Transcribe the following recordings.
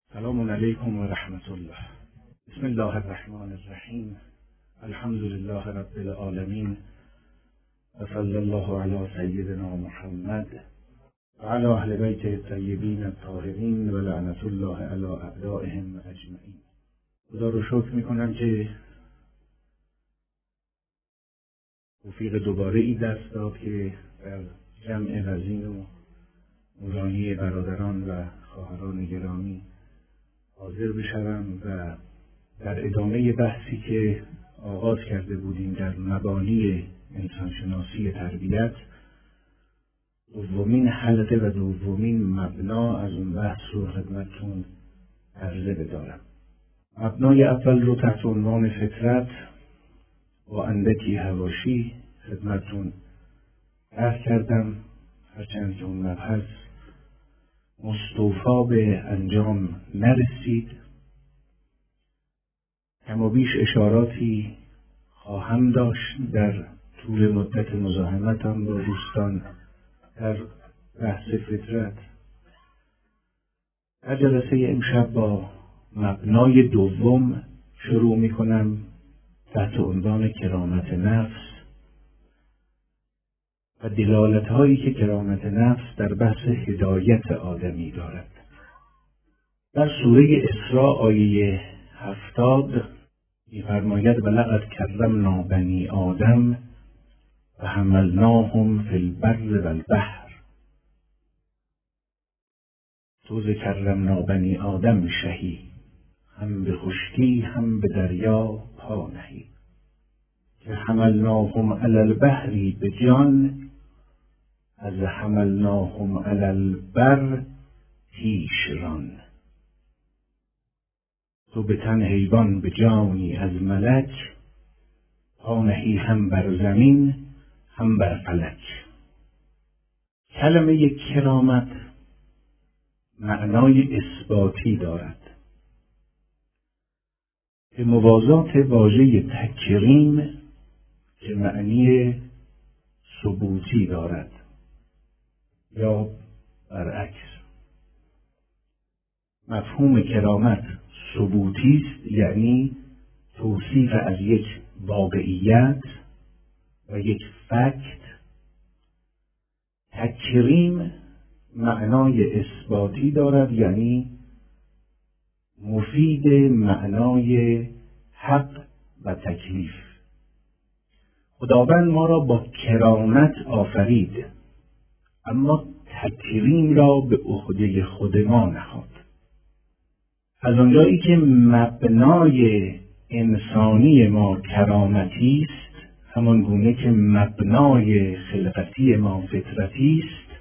سلام علیکم و رحمت الله. بسم الله الرحمن الرحیم. الحمد لله رب العالمین و صلی الله علی سیدنا محمد و علی اهل بیت الطیبین الطاهرین و لعنت الله علی اعدائهم اجمعین. خدا رو شکر میکنم که توفیق دوباره ای دست داد که در جمع وزین و نورانی برادران و خواهران گرامی حاضر بشوم و در ادامه بحثی که آغاز کرده بودیم در مبانی انسانشناسی تربیت، دومین حلقه و دومین مبنا از اون بحث رو خدمتتون عرضه بدارم. مبنای اول رو تحت عنوان فطرت و اندکی حواشی خدمتتون عرض کردم، هرچند که اون مبحث مستوفا به انجام نرسید. کم و بیش اشاراتی خواهم داشت در طول مدت مزاحمتم با دوستان در بحث فطرت. در جلسه امشب با مبنای دوم شروع می کنم تحت عنوان کرامت نفس و دلالت‌هایی که کرامت نفس در بحث هدایت آدمی دارد. در سوره اسراء آیه 70 می‌فرماید ولقد کرمنا بنی آدم و حملناهم فی البر و البحر. توز کرمنا بنی آدم شهی، هم به خشکی هم به دریا پا نهی. که حملناهم علی البحر به جان، از حملناهم علی البر پیش ران. تو به تن حیوان به جانی از ملک، پا نهی هم بر زمین هم بر فلک. کلمه کرامت معنای اثباتی دارد به موازات واژه تکریم که معنی ثبوتی دارد یا برعکس. مفهوم کرامت ثبوتی است، یعنی توصیف از یک واقعیت و یک فکت. تکریم معنای اثباتی دارد، یعنی مفید معنای حق و تکلیف. خداوند ما را با کرامت آفرید، اما تکریم را به عهده خود ما نهاد. از آنجایی که مبنای انسانی ما کرامتی است، همان گونه که مبنای خلقتی ما فطرتی است،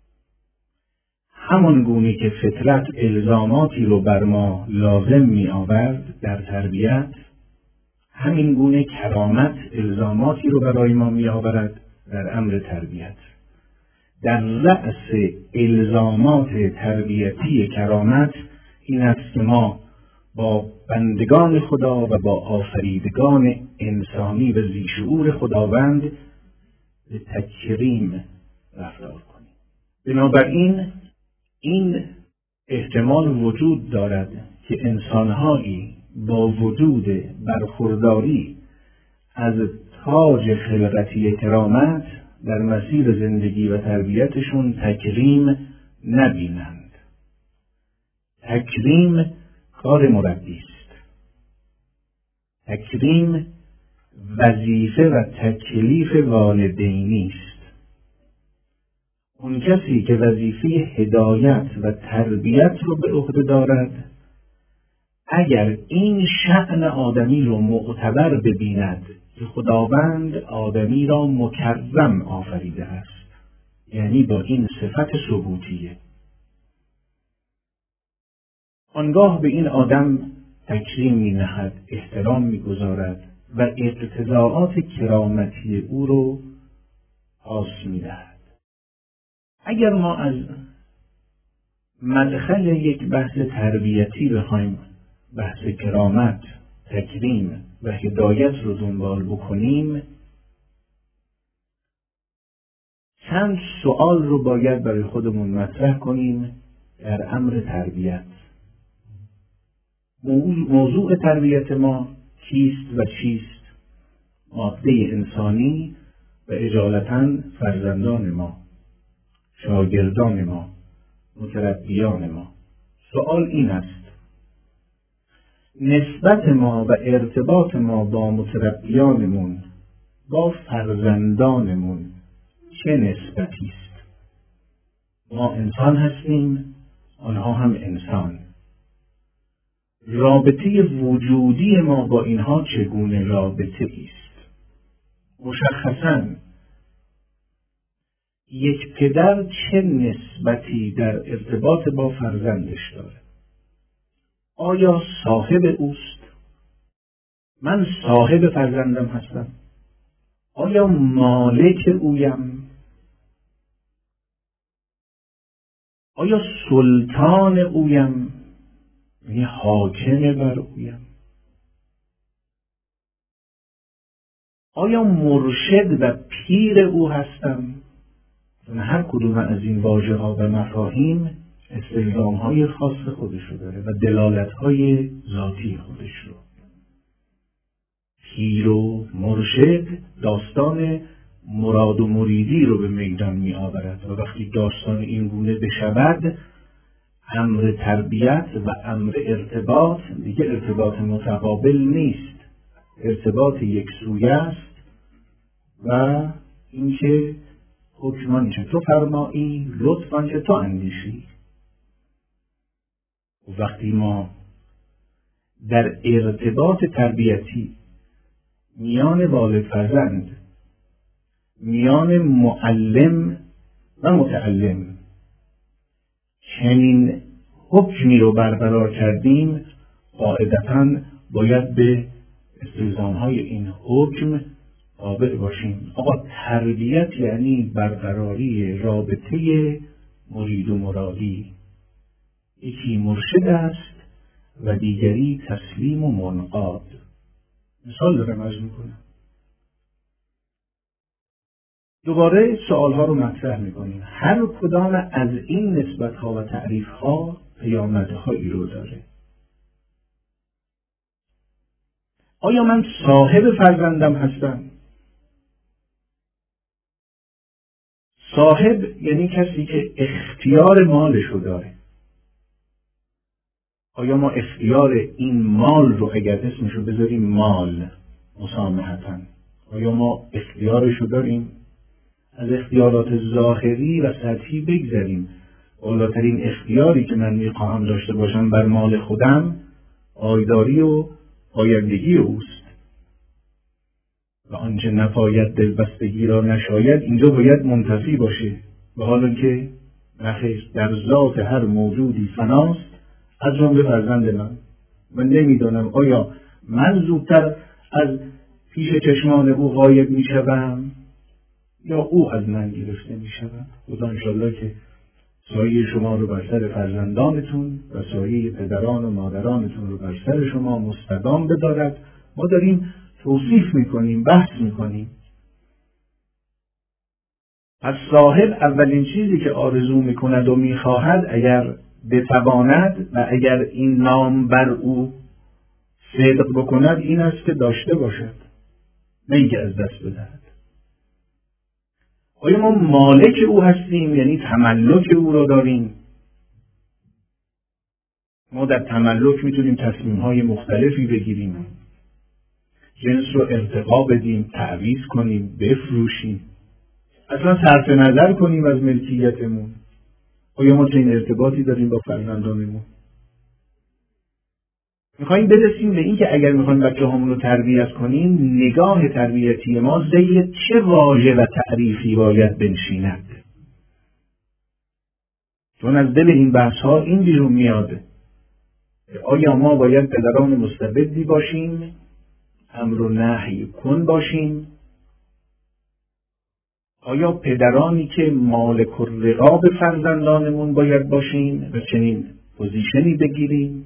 همان گونه که فطرت الزاماتی رو بر ما لازم می آورد در تربیت، همین گونه کرامت الزاماتی رو برای ما می آورد در امر تربیت. در رأس الزامات تربیتی کرامت این است که ما با بندگان خدا و با آفریدگان انسانی و ذی‌شعور خداوند به تکریم رفتار کنیم. بنابراین این احتمال وجود دارد که انسانهایی با وجود برخورداری از تاج خلقتی کرامت در مسیر زندگی و تربیتشون تکریم نبینند. تکریم کار مربی است. تکریم وظیفه و تکلیف والدینی است. اون کسی که وظیفه هدایت و تربیت رو به عهده دارد، اگر این شأن آدمی رو معتبر ببیند که خداوند آدمی را مکرم آفریده است، یعنی با این صفت ثبوتیه، آنگاه به این آدم تکریم می نهد، احترام می گذارد و اقتضاعات کرامتی او رو پاس می دهد. اگر ما از مدخل یک بحث تربیتی بخوایم بحث کرامت، تکریم و هدایت رو دنبال بکنیم، چند سوال رو باید برای خودمون مطرح کنیم در امر تربیت. موضوع تربیت ما کیست و چیست؟ ماده انسانی و اجالتا فرزندان ما، شاگردان ما، متربیان ما. سوال این است: نسبت ما و ارتباط ما با متربیانمون، با فرزندانمون چه نسبتی است؟ ما انسان هستیم، آنها هم انسان. رابطه وجودی ما با اینها چگونه رابطه است؟ مشخصاً یک پدر چه نسبتی در ارتباط با فرزندش داره؟ آیا صاحب اوست؟ من صاحب فرزندم هستم؟ آیا مالک اویم؟ آیا سلطان اویم؟ یعنی حاکم بر اویم؟ آیا مرشد و پیر او هستم؟ هر کدوم از این واژه‌ها و مفاهیم استلزام‌های خاص خودش رو داره و دلالت‌های ذاتی خودش رو. پیر و مرشد داستان مراد و مریدی رو به میدان می آورد و وقتی داستان این گونه بشود، امر تربیت و امر ارتباط دیگه ارتباط متقابل نیست، ارتباط یک سویه است و اینکه حکمان چه تو فرمایی، لطفاً چه تو اندیشی. وقتی ما در ارتباط تربیتی میان والد فرزند، میان معلم و متعلم چنین حکمی رو برقرار کردیم، قاعدتاً باید به استلزام‌های این حکم تابع باشیم. آقا تربیت یعنی برقراری رابطه مرید و مرادی. یکی مرشد است و دیگری تسلیم و منقاد. مثال دارم عرض میکنم. دوباره سوالها رو مطرح میکنیم. هر کدام از این نسبتها و تعریفها پیامدهایی رو داره. آیا من صاحب فرزندم هستم؟ صاحب یعنی کسی که اختیار مالشو داره. آیا ما اختیار این مال رو اگر اسمشو بذاریم مال مسامحتاً، آیا ما اختیارشو داریم؟ از اختیارات ظاهری و سطحی بگذریم. بالاترین اختیاری که من میخواهم داشته باشم بر مال خودم پایداری و پایندگی اوست و آنچه نپاید دلبستگی را نشاید اینجا باید منتفی باشه. به حال که نخیر، در ذات هر موجودی فناست از جمله فرزند من نمیدانم آیا من زودتر از پیش چشمان او غایب میشوم یا او از من گرفته میشود. خدا انشالله که سایه شما رو بر سر فرزندانتون و سایه پدران و مادرانتون رو بر سر شما مستدام بدارد. ما داریم توصیف میکنیم، بحث میکنیم. پس صاحب اولین چیزی که آرزو میکند و میخواهد اگر بتواند و اگر این نام بر او صدق بکند این است که داشته باشد، نه اینکه از دست بدهد. آیا ما مالک او هستیم؟ یعنی تملک او را داریم. ما در تملک میتونیم تصمیم‌های مختلفی بگیریم، جنس رو ارتقا بدیم، تعویض کنیم، بفروشیم، اصلا صرف نظر کنیم از ملکیتمون. آیا ما چنین ارتباطی داریم با فرزندانمون؟ میخواییم برسیم به این که اگر میخوایم بچه همون رو تربیت کنیم، نگاه تربیتی ما زیر چه واژه و تعریفی باید بنشیند. چون از دل این بحث ها این بیرون میاد: آیا ما باید پدران مستبدی باشیم، امر و نهی کن باشیم؟ آیا پدرانی که مالک الرقاب فرزندانمون باید باشیم و چنین پوزیشنی بگیریم؟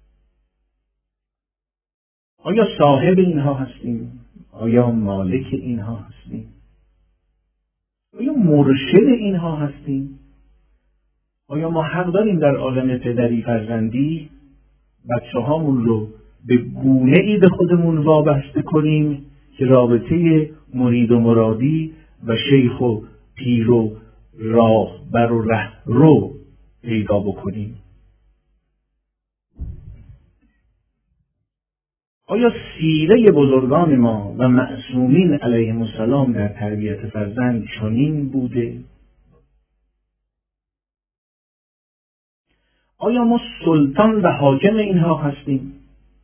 آیا صاحب اینها هستیم؟ آیا مالک اینها هستیم؟ آیا مرشد اینها هستیم؟ آیا ما حق داریم در عالم پدری فرزندی بچه هامون رو به گونه ای به خودمون وابسته کنیم که رابطه مرید و مرادی و شیخ و پیر و راهبر و رهرو پیدا بکنیم. آیا سیره بزرگان ما و معصومین علیهم السلام در تربیت فرزند چنین بوده؟ آیا ما سلطان و حاکم اینها هستیم؟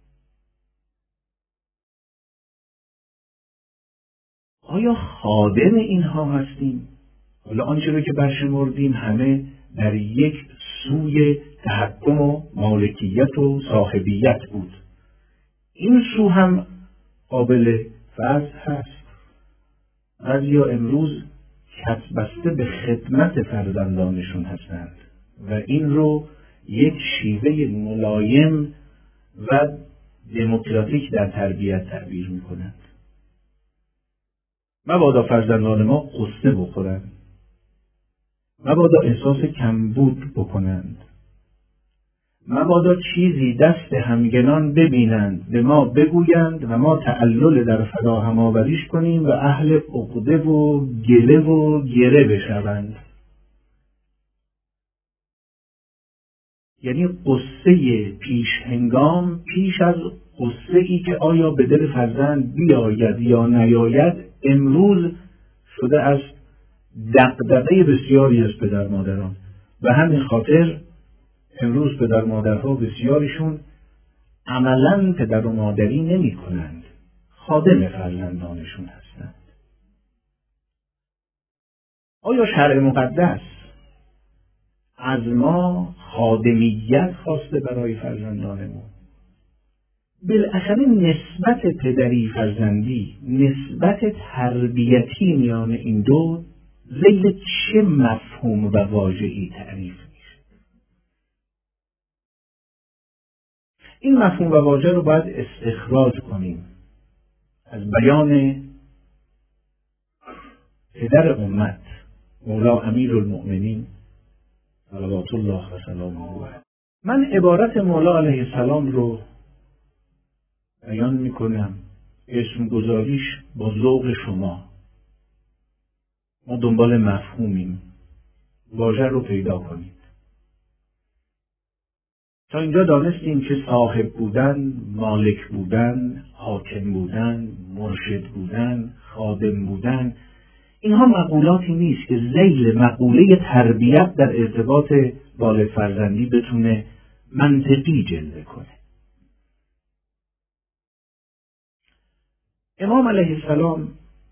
آیا خادم اینها هستیم؟ حالا آنچه رو که برشمردیم همه در یک سوی تحکم و مالکیت و صاحبیت بود. این سو هم قابل فرض هست. بعضیا امروز کف بسته به خدمت فرزندانشون هستند و این رو یک شیوه ملایم و دموکراتیک در تربیت تعبیر میکنند. مبادا فرزندان ما قصه بخورند، مبادا احساس کمبود بکنند، مبادا چیزی دست همگنان ببینند، به ما بگویند و ما تعلل در فراهم آوریش کنیم و اهل عقده و گله و گره بشوند. یعنی قصه پیش هنگام پیش از قصه ای که آیا به دل فرزند بیاید یا نیاید امروز شده است دغدغه بسیاری از پدر مادران. و همین خاطر امروز پدر مادرها بسیاریشون عملاً پدر و مادری نمی کنند، خادم فرزندانشون هستند. آیا شرع مقدس از ما خادمیت خواسته برای فرزندانمون؟ بالاخره نسبت پدری فرزندی، نسبت تربیتی میان این دو ذیل چه مفهوم و واژه‌ای تعریف میشه؟ این مفهوم و واژه رو باید استخراج کنیم از بیان پدر امت مولا امیرالمؤمنین صلوات الله و سلامه علیه. من عبارت مولا علیه السلام رو بیان میکنم، اسم گذاریش با ذوق شما. ما دنبال مفهومیم، واژه رو پیدا کنید. تا اینجا دانستیم که صاحب بودن، مالک بودن، حاکم بودن، مرشد بودن، خادم بودن، اینها مقولاتی نیست که ذیل مقوله تربیت در ارتباط والد فرزندی بتونه منطقی جلوه کنه. امام علیه السلام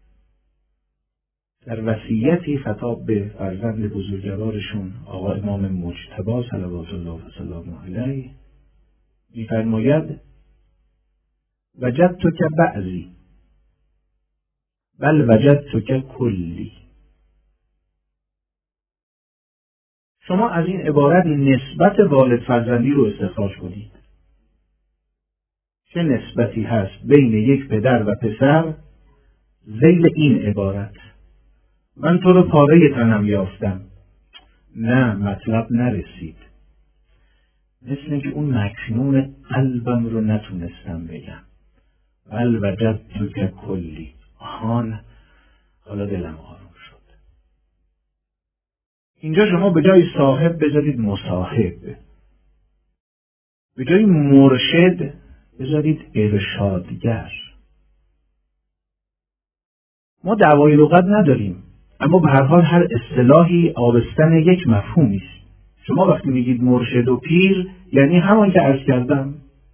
در وصیتی خطاب به فرزند بزرگوارشون آقا امام مجتبی صلوات الله و سلامه علیه می‌فرماید وجدتک بعضی بل وجدتک کلی. شما از این عبارت نسبت والد فرزندی رو استخراج کنید. چه نسبتی هست بین یک پدر و پسر ذیل این عبارت؟ من تو رو پاره تنم یافتم. نه، مطلب نرسید. مثل اینکه اون مکنون قلبم رو نتونستم بگم. بل وجدتک کلی. آهان، حالا دلم آروم شد. اینجا شما به جای صاحب بذارید مصاحب، به جای مرشد بذارید ارشادگر. ما دعوای لغت نداریم، اما به هر حال هر اصطلاحی آبستن یک مفهومی است. شما وقتی میگید مرشد و پیر یعنی همان که عرض کردم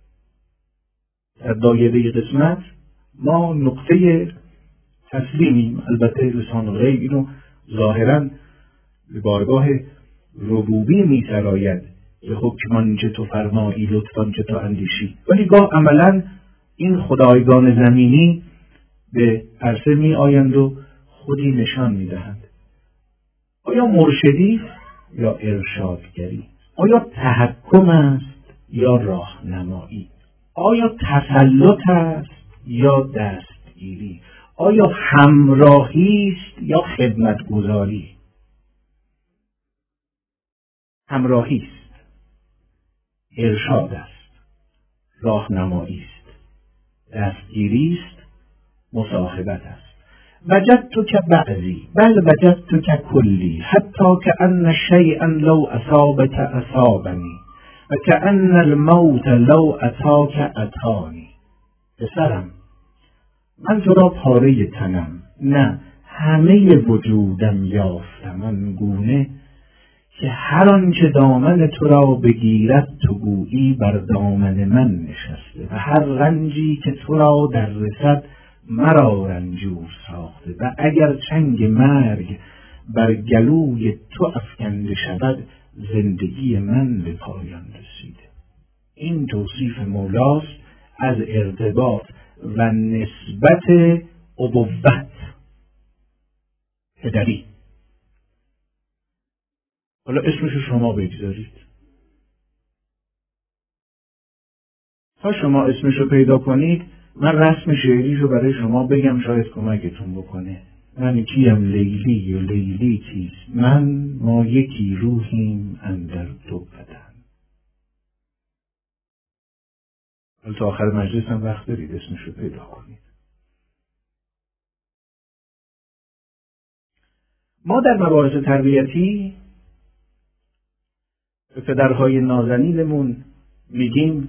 در دایره قسمت ما نقطه تسلیمیم. البته لسان غیب اینو ظاهراً به بارگاه ربوبی می‌سراید که حکمان چه تو فرمایی لطفاً چه تو اندیشی، ولی گاه عملاً این خدایگان زمینی به عرصه می آیند و خودی نشان می دهند. آیا مرشدی یا ارشادگری؟ آیا تحکم است یا راهنمایی؟ آیا تسلط است یا دستگیری؟ آیا همراهی است یا خدمتگزاری؟ همراهی است، ارشاد است. راهنمایی است، دستگیری است، مصاحبت است. وجدتک بعضی بل وجدتک کلی حتی کأن شیئا لو اصابک اصابنی و کأن الموت لو اتاک اتانی. پسرم، من تو را پاره تنم، نه همه وجودم یافتم آنگونه که هر آنچه دامن تو را بگیرد تو گویی بر دامن من نشسته و هر رنجی که تو را در رسد مرا رنجور ساخته و اگر چنگ مرگ بر گلوی تو افکنده شود زندگی من به پایان رسیده. این توصیف مولاست از ارتباط و نسبت ابوت پدری. حالا اسمشو شما بگذارید. تا شما اسمشو پیدا کنید من رسم شعریشو برای شما بگم، شاید کمکتون بکنه. من کیم لیلی و لیلی کیست؟ من ما یکی روحیم اندر دو بدن. حالا تا آخر مجلس هم وقت دارید اسمشو پیدا کنید. ما در مباحث تربیتی به پدرهای نازنینمون میگیم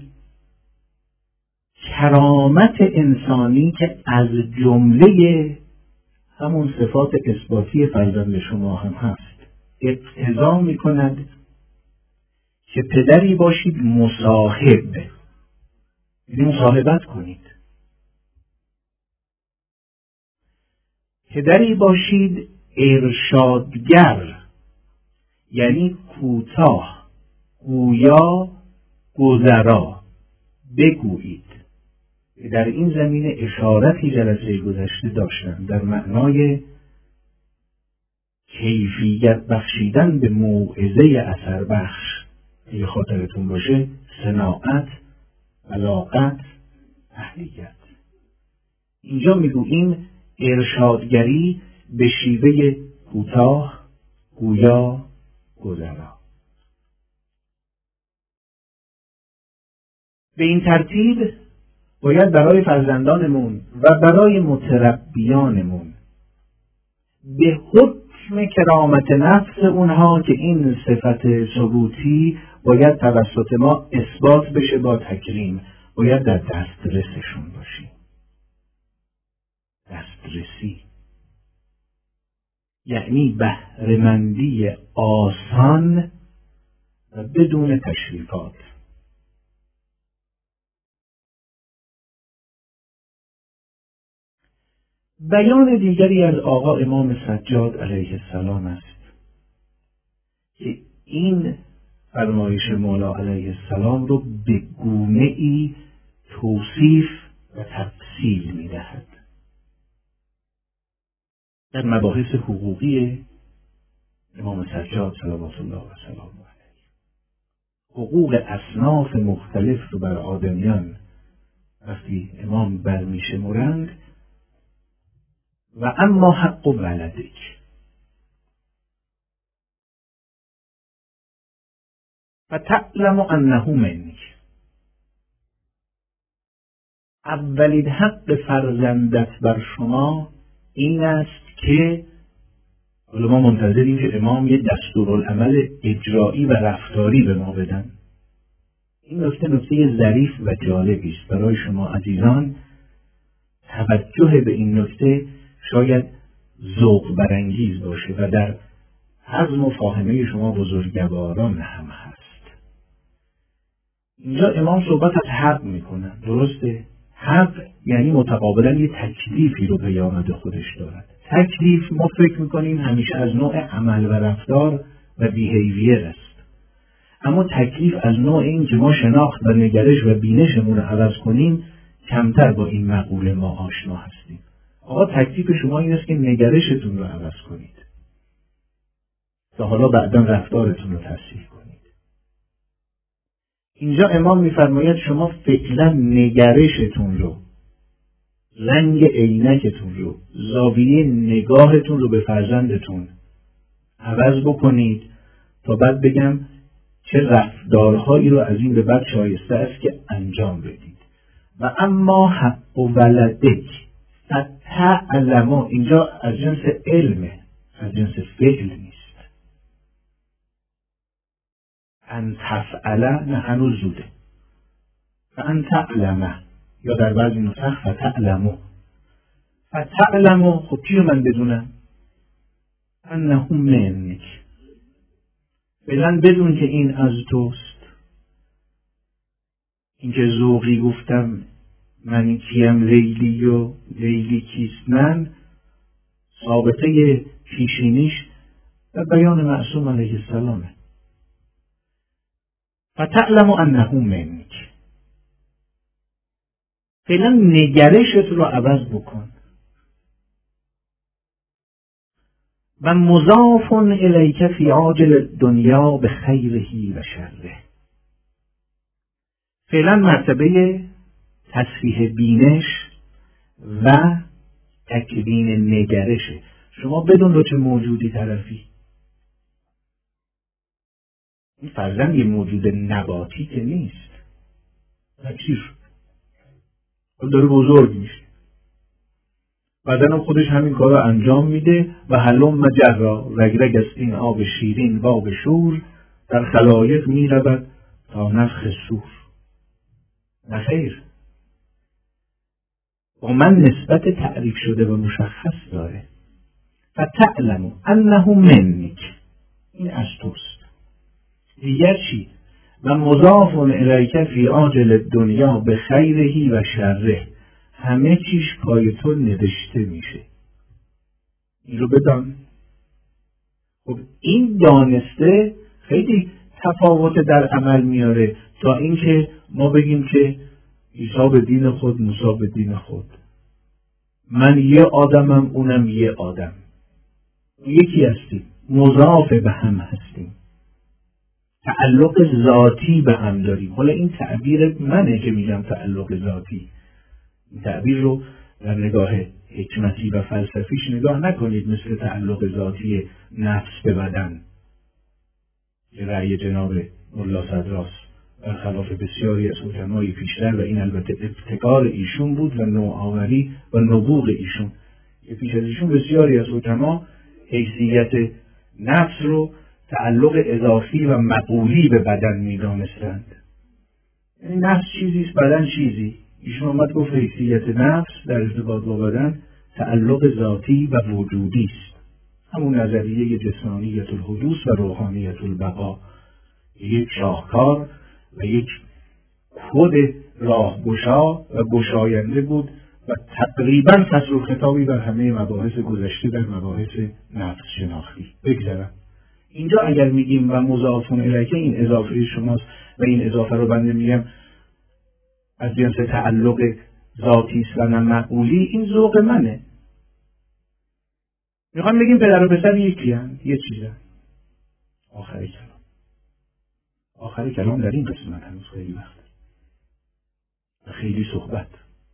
کرامت انسانی که از جمله همون صفات اثباتی فرزند شما هم هست اقتضا میکند که پدری باشید مصاحب، یعنی مصاحبت کنید. پدری باشید ارشادگر، یعنی کوتاه گویا گذرا بگویید. در این زمینه اشارتی جلسه گذشته داشتم در معنای کیفیت بخشیدن به موعظه اثر بخش. اگه خاطرتون باشه صناعت، بلاغت، اهلیت. اینجا میگوییم ارشادگری به شیوه کوتاه گویا گذرا. به این ترتیب باید برای فرزندانمون و برای متربیانمون به حکم کرامت نفس اونها که این صفت ثبوتی باید توسط ما اثبات بشه با تکریم، باید در دسترسشون باشیم. دسترسی یعنی بهره‌مندی آسان و بدون تشریفات. بیان دیگری از آقا امام سجاد علیه السلام است که این فرمایش مولا علیه السلام رو به گونه‌ای توصیف و تفصیل می‌دهد. در مباحث حقوقی امام سجاد صلوات الله و سلامه علیه حقوق اصناف مختلف رو بر آدمیان وقتی امام برمی‌شمرند و اما حق ولدک فتعلم انه منک. اولین حق فرزندت بر شما این است که حالا ما منتظریم که امام یه دستورالعمل اجرایی و رفتاری به ما بدن. این نکته ظریف و جالبی است برای شما عزیزان. توجه به این نکته شاید ذوق برانگیز باشه و در هضم و فاهمه شما بزرگواران هم هست. اینجا امام صحبت از حق میکنن، درسته؟ حق یعنی متقابلا یه تکلیفی رو پیامد خودش دارد. تکلیف ما فکر میکنیم همیشه از نوع عمل و رفتار و بیهیویر است، اما تکلیف از نوع این که ما شناخت و نگرش و بینشمون رو عوض کنیم کمتر با این مقوله ما آشنا هستیم. آقا تکلیف شما این است که نگرشتون رو عوض کنید تا حالا بعدا رفتارتون رو تصحیح کنید. اینجا امام میفرماید شما فعلا نگرشتون رو، رنگ عینکتون رو، زاویه نگاهتون رو به فرزندتون عوض بکنید تا بعد بگم چه رفتارهایی رو از این به بعد شایسته است که انجام بدید. و اما حق و ولدک فتعلم، اینجا از جنس علمه، از جنس فعل نیست. ان تفعل نه، هنوز زوده. فان تعلم، یا در بعضی نسخ فتعلمو. فتعلمو، خب چی رو من بدونم؟ انه منک، فعلا بدون که این از توست. اینکه ذوقی گفتم من کیم لیلی و لیلی کیست من، سابقه پیشینیش و بیان معصوم علیه السلامه. فتعلم انه منک، فعلا نگرشت رو عوض بکن. و مضاف الیک فی عاجل دنیا به خیرهی و شره، فعلا مرتبه تصفیح بینش و تکوین نگرشه. شما بدون رو چه موجودی طرفی، این فرزن یه موجود نباتی که نیست، چی شد؟ داره بزرگ میشه، بدن خودش همین کار رو انجام میده و هلم مجرا، رگرگ است این آب شیرین باب شور، در خلایق میرود تا نفخ صور. نخیر، با من نسبت تعریف شده و مشخص داره. فتعلم انه منک، این از توست. دیگر چی؟ و مضاف الیک فی عاجل دنیا به خیرهی و شره، همه چیش پای تو نوشته میشه. این رو بدان. خب این دانسته خیلی تفاوت در عمل میاره تا اینکه ما بگیم که عیسی به دین خود، موسی به دین خود، من یه آدمم اونم یه آدم، یکی هستیم، مضاف به هم هستیم، تعلق ذاتی به هم داریم. حالا این تعبیر منه که میگم تعلق ذاتی، این تعبیر رو در نگاه حکمتی و فلسفیش نگاه نکنید مثل تعلق ذاتی نفس به بدن که رأی جناب ملا صدراست، برخلاف بسیاری از حکمای پیشتر، و این البته ابتکار ایشون بود و نوآوری و نبوغ ایشون، که پیش از ایشون بسیاری از حکما حیثیت نفس رو تعلق اضافی و مقولی به بدن می‌دانستند. یعنی نفس چیزیست، بدن چیزی. ایشون اومد گفت حیثیت نفس در ارتباط با بدن تعلق ذاتی و وجودی است. همون نظریه جسمانیت الحدوث و روحانیت البقا، یک شاهکار و یک خود راهگشا و گشاینده بود و تقریبا فصل خطابی بر همه مباحث گذشته در مباحث نفس شناختی. بگذارم اینجا اگر میگیم و مضافون الیک، این اضافه شماست و این اضافه رو بنده میگم از جنس تعلق ذاتی است و نه معقولی، این ذوق منه. میخوام بگیم پدر و پسر یکی هستند، یه چیزن. آخر کلام در این قسمت هنوز خیلی وقت و خیلی صحبت.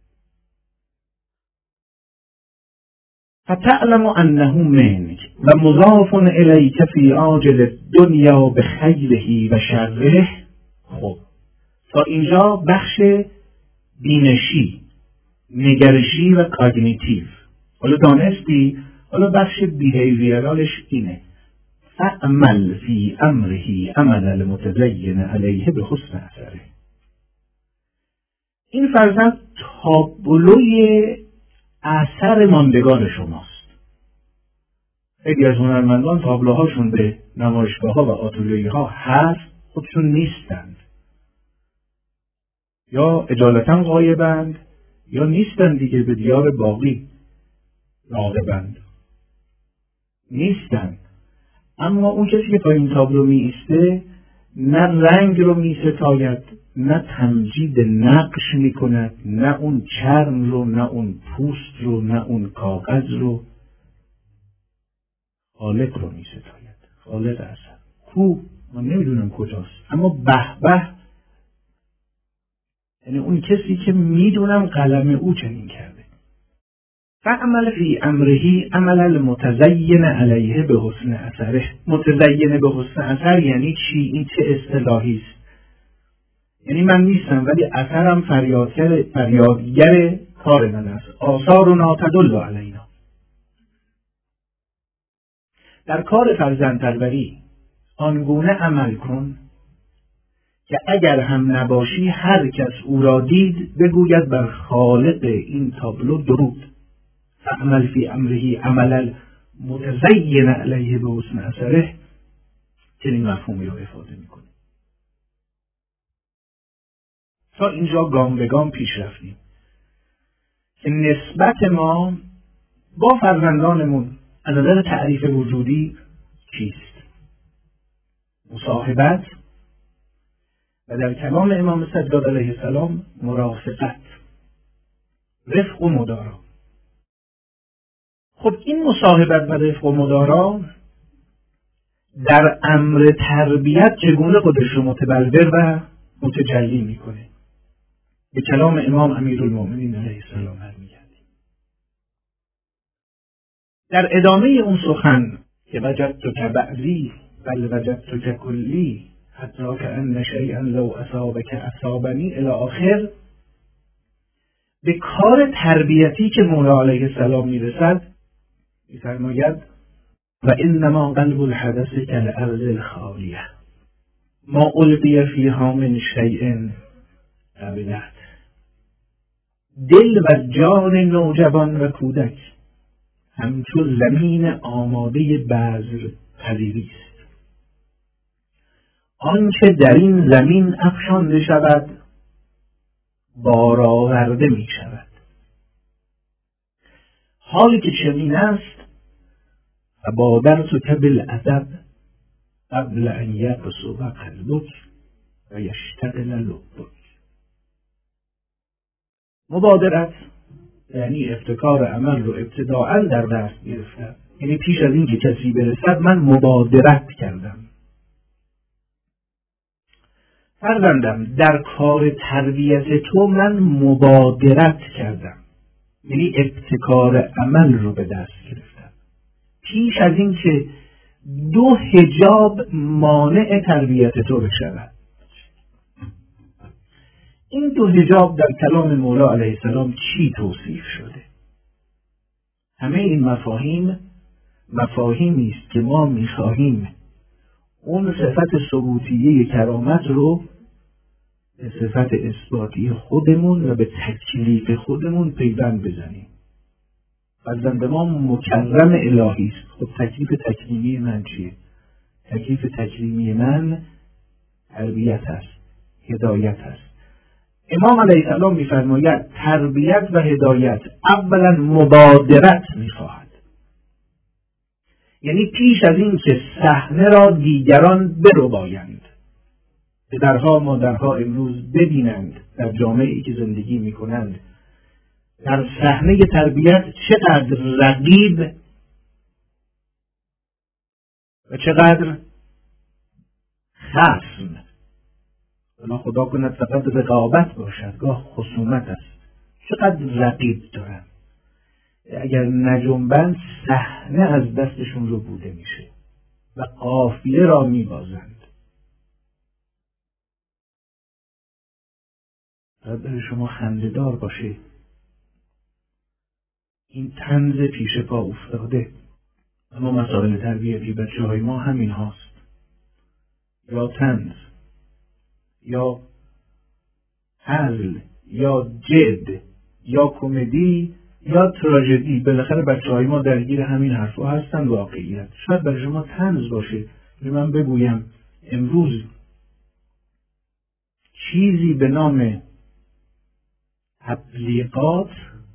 فتعلم انه منک و مضاف الیک فی عاجل دنیا به خیره و شره. خب تا اینجا بخش بینشی، نگرشی و کاگنیتیو. حالا دانستی، حالا بخش بیهیویرالش اینه: فعمل فی امره عمل المتزین علیه به حسن اثره. این فرزند تابلوی اثر ماندگار شماست. خیلی از هنرمندان تابلوهاشون به نمایشگاه‌ها و آتلیه‌ها هست، خودشون نیستند، یا اجالتا غایبند یا نیستند دیگه، به دیار باقی راغبند، نیستند. اما اون کسی که پایین تابلو می ایسته نه رنگ رو می ستاید، نه تمجید نقش می کند، نه اون چرم رو، نه اون پوست رو، نه اون کاغذ رو. خالق رو می ستاید، خالق اثر. کو من نمیدونم کجاست، اما به به، یعنی اون کسی که میدونم قلم او چنین کرده. فعمل فی امره عمل المتزین علیه به حسن اثره. متزین به حسن اثر یعنی چی؟ این چه اصطلاحی است؟ یعنی من نیستم ولی اثرم فریادگر کار من است. آثارنا تدل علینا. در کار فرزندپروری آنگونه عمل کن که اگر هم نباشی هر کس او را دید بگوید بر خالق این تابلو درود. فعمل فی امره عمل المتزین علیه به حسن اثره چنین مفهومی را افاده میکنه. تا اینجا گام به گام پیش رفتیم که نسبت ما با فرزندانمون از نظر تعریف وجودی چیست؟ مصاحبت و در کلام امام سجاد علیه السلام مرافقت، رفق و مدارا. خب این مصاحبت و رفق و مدارا در امر تربیت چگونه خودش رو متبلور و متجلی میکنه؟ به کلام امام امیرالمؤمنین علیه السلام برمیگردیم. در ادامه اون سخن که وجدتک بعضی بل وجدتک کلی حتی کأن شیئا لو اصابک اصابنی الی آخر، به کار تربیتی که مولا علیه السلام میرسد می‌فرماید و انما قلب الحدث کالارض الخالیه ما القی فیها من شیء قبلت. دل و جان نوجوان و کودک همچون زمین آماده بذر پذیری است. آنچه در این زمین افشانده شود بارآورده می شود. حالی که چنین است و بادرتک بالادب قبل ان یقسو قلبک و یشتغل لبک. مبادرت یعنی ابتکار عمل رو ابتداءً در دست گرفتم، یعنی پیش از این که کسی برسد من مبادرت کردم. فرزندم در کار تربیت تو من مبادرت کردم، یعنی ابتکار عمل رو به دست گرفتم پیش از این که دو حجاب مانع تربیت تو بشود. این دو حجاب در کلام مولا علیه السلام چی توصیف شده؟ همه این مفاهیمی است که ما می‌خواهیم اون صفت ثبوتیه کرامت رو به صفت اثباتی خودمون و به تکلیف خودمون پیوند بزنیم. فرزند ما مکرم الهی است. خب تکلیف تکلیمی من چیه؟ تکلیف تکلیمی من تربیت است، هدایت است. امام علیه السلام می‌فرماید تربیت و هدایت اولا مبادرت می‌خواهد، یعنی پیش از این که صحنه را دیگران بربایند، پدرها مادرها امروز ببینند در جامعه‌ای که زندگی می‌کنند در صحنه تربیت چقدر رقیب و چقدر خصم، اما خدا کند فقط رقابت باشد، گاه خصومت است، چقدر رقیب دارن. اگر نجنبند صحنه از دستشون رو بوده میشه و قافیه را میبازند. باید برای شما خنده‌دار باشه این طنز پیش پا افتاده. اما مسائل تربیتی بچه‌های ما همین هاست، یا طنز یا هزل یا جد یا کمدی یا تراژدی. بالاخره بچه‌های ما درگیر همین حرفا هستن. واقعیت شاید برای شما طنز باشه که من بگویم امروز چیزی به نام تبلیغات،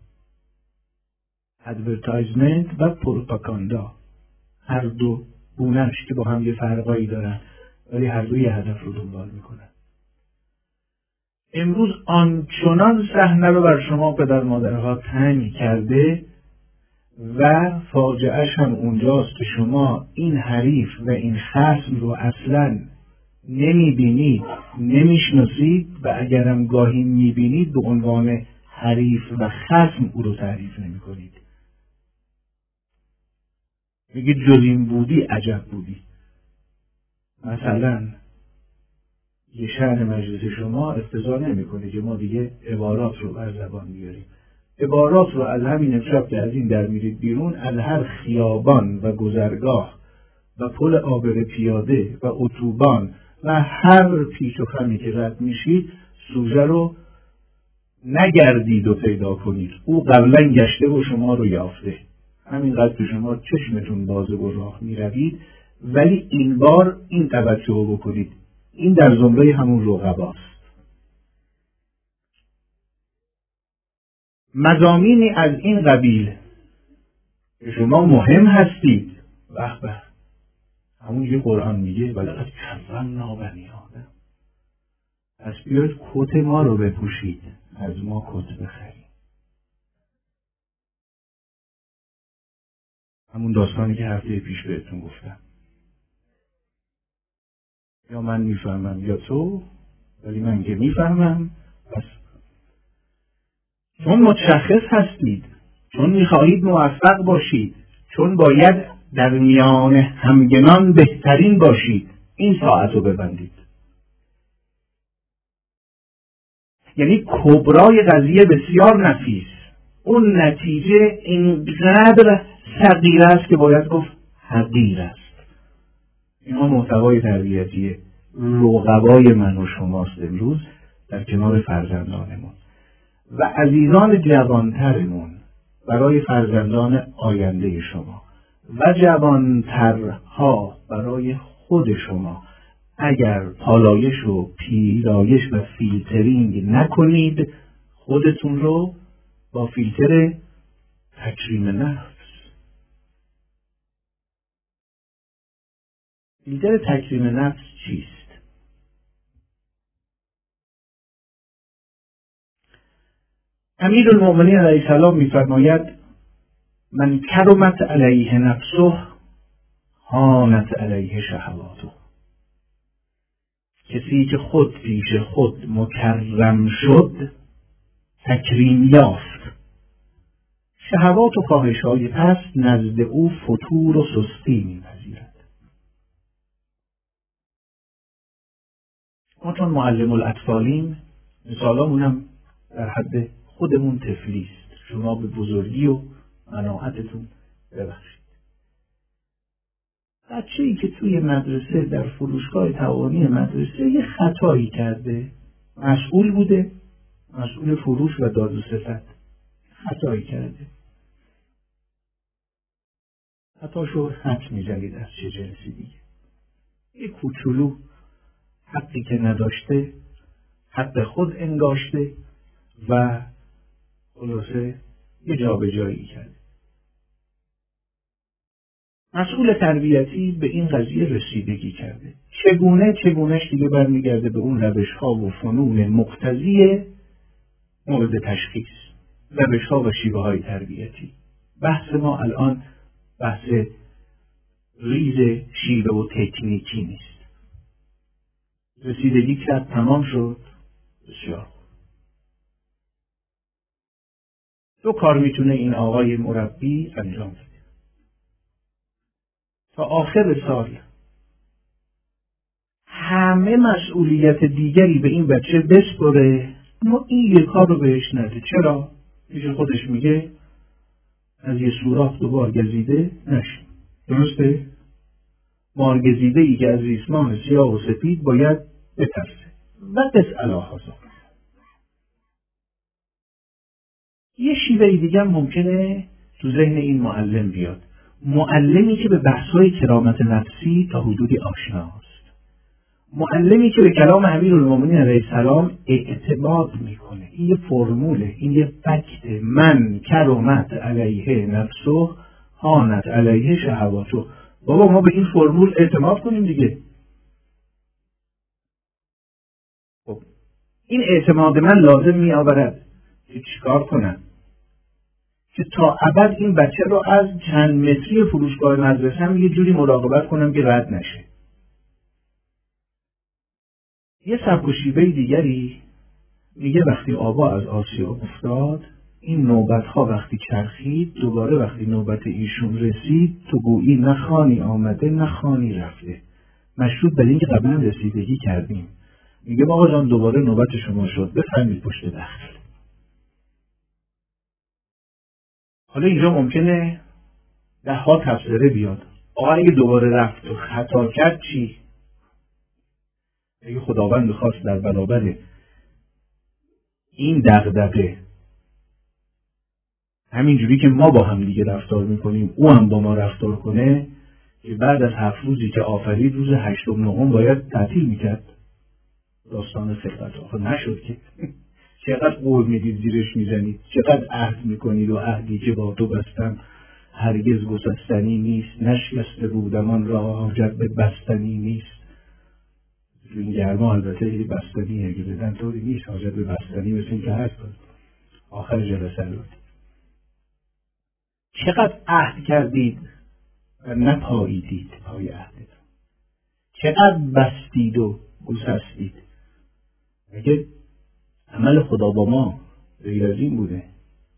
ادورتایزمنت و پروپاگاندا، هر دو گونه‌اش که با هم یه فرقایی دارن ولی هر دوی هدف رو دنبال میکنن. امروز آنچنان صحنه رو بر شما پدر مادرها تنگ کرده و فاجعه‌اش هم اونجاست که شما این حریف و این خصم رو اصلاً نمیبینید، نمیشناسید و اگرم گاهی میبینید به عنوان حریف و خصم او رو تعریف نمیکنید. میگه جز این بودی عجب بودی. مثلا یه شأن مجلس شما اقتضا نمیکنه که ما دیگه عبارات رو بر زبان بیاریم. عبارات رو از همین امشب که از این در میرید بیرون، از هر خیابان و گذرگاه و پل عابر پیاده و اتوبان و هر پیچ و خمی که رد میشید، سوژه رو نگردید و پیدا کنید. او قبلا گشته و شما رو یافته. همینقدر که شما چشمتون بازه و راه میروید، ولی این بار این توجه رو بکنید، این در زمره همون رقباست. مضامینی از این قبیل که شما مهم هستید، به همون یه قرآن میگه ولقد کرمنا بنی آدم، پس بیاید کت ما رو بپوشید، از ما کت بخرید. همون داستانی که هفته پیش بهتون گفتم، یا من میفهمم یا تو، ولی من که میفهمم. پس چون متشخص هستید، چون میخواهید موفق باشید، چون باید در میان همگنان بهترین باشید، این ساعت رو ببندید. یعنی کبرای قضیه بسیار نفیس، اون نتیجه اینقدر صغیر است که باید گفت حقیر است. اینا محتوای تربیتی رقبای من و شماست امروز در کنار فرزندانمون و عزیزان جوانترمون، برای فرزندان آینده شما و جوانترها برای خود شما. اگر پالایش و پیرایش و فیلترینگ نکنید، خودتون رو با فیلتر تکریم نفس. فیلتر تکریم نفس چیست؟ امیرالمؤمنین علیه السلام می‌فرماید من کرمت علیه نفسه هانت علیه شهواته. کسی که خود پیش خود مکرم شد، تکریم یافت. شهوات و خواهش‌های پست نزد او فتور و سستی می‌پذیرد. ما چون معلم الاطفالیم، مثالامونم در حد خودمون طفلیست. شما به بزرگی و مناعتتون ببخشید. بچه‌ای که توی مدرسه در فروشگاه تعاونی مدرسه یه خطایی کرده، مسئول بوده، مسئول فروش و داد و ستد، خطایی کرده، خطاشو حد می‌زنید از چه جنسی دیگه. یه کوچولو حقی که نداشته حق خود انگاشته و خلاصه یه جابجایی کرده. مسئول تربیتی به این قضیه رسیدگی کرده. چگونهش دیگه برمیگرده به اون روش‌ها و فنون مقتضی مورد تشخیص، روش‌ها و شیوه‌های تربیتی. بحث ما الان بحث ریز شیوه و تکنیکی نیست. رسیدگی کرد، تمام شد، بسیار خوب. دو کار میتونه این آقای مربی انجام بده. تا آخر سال همه مسئولیت دیگری به این بچه بسپره، اما این یک کار رو بهش نده. چرا؟ پیش خودش میگه از یه سوراخ دوبار گزیده نشیم. درسته؟ مارگزیده ای که از ریسمان سیاه و سپید باید بترسه و تسأل آخازا. یه شیوه دیگه هم ممکنه تو ذهن این معلم بیاد. معلمی که به بحث‌های کرامت نفسی تا حدودی آشناست، معلمی که به کلام امیرالمؤمنین علیه السلام اعتماد میکنه. این یه فرموله، این یه فکت. من کرمت علیه نفسه هانت علیه شهواته. بابا ما به این فرمول اعتماد کنیم دیگه. خب این اعتماد من لازم می آورد که چیکار کنم؟ که تا ابد این بچه رو از چند متری فروشگاه مدرسه هم یه جوری مراقبت کنم که رد نشه. یه سبک و شیوه دیگری میگه وقتی آبا از آسیا افتاد، این نوبت ها وقتی چرخید، دوباره وقتی نوبت ایشون رسید، تو گویی نه خانی آمده نه خانی رفته. مشروط بر اینکه قبلا رسیدگی کردیم. میگه آقا جان دوباره نوبت شما شد، بفرمایید پشت دخل. حالا اینجا ممکنه 10 تفسیره بیاد. آقا اگه دوباره رفت و خطا کرد چی؟ اگه خداوند می‌خواست در برابر این دغدغه همینجوری که ما با هم دیگه رفتار میکنیم او هم با ما رفتار کنه، که بعد از 7 روزی که آفرید روز 8 و 9 باید تعطیل میکرد داستان خلقت. آخه نشد که. چقدر قول میدید زیرش میزنید، چقدر عهد میکنید و عهدی که با تو بستم هرگز گسستنی نیست، نشکسته بودم آن را حاجت به بستنی نیست. این گرما البته یه بستنی اگه بدن طوری نیست، حاجت به بستنی مثل این که هست. آخر جلسه البته چقدر عهد کردید و نپاییدید پای عهدتون، چقدر بستید و گسستید. اگه عمل خدا با ما غیر از این بوده،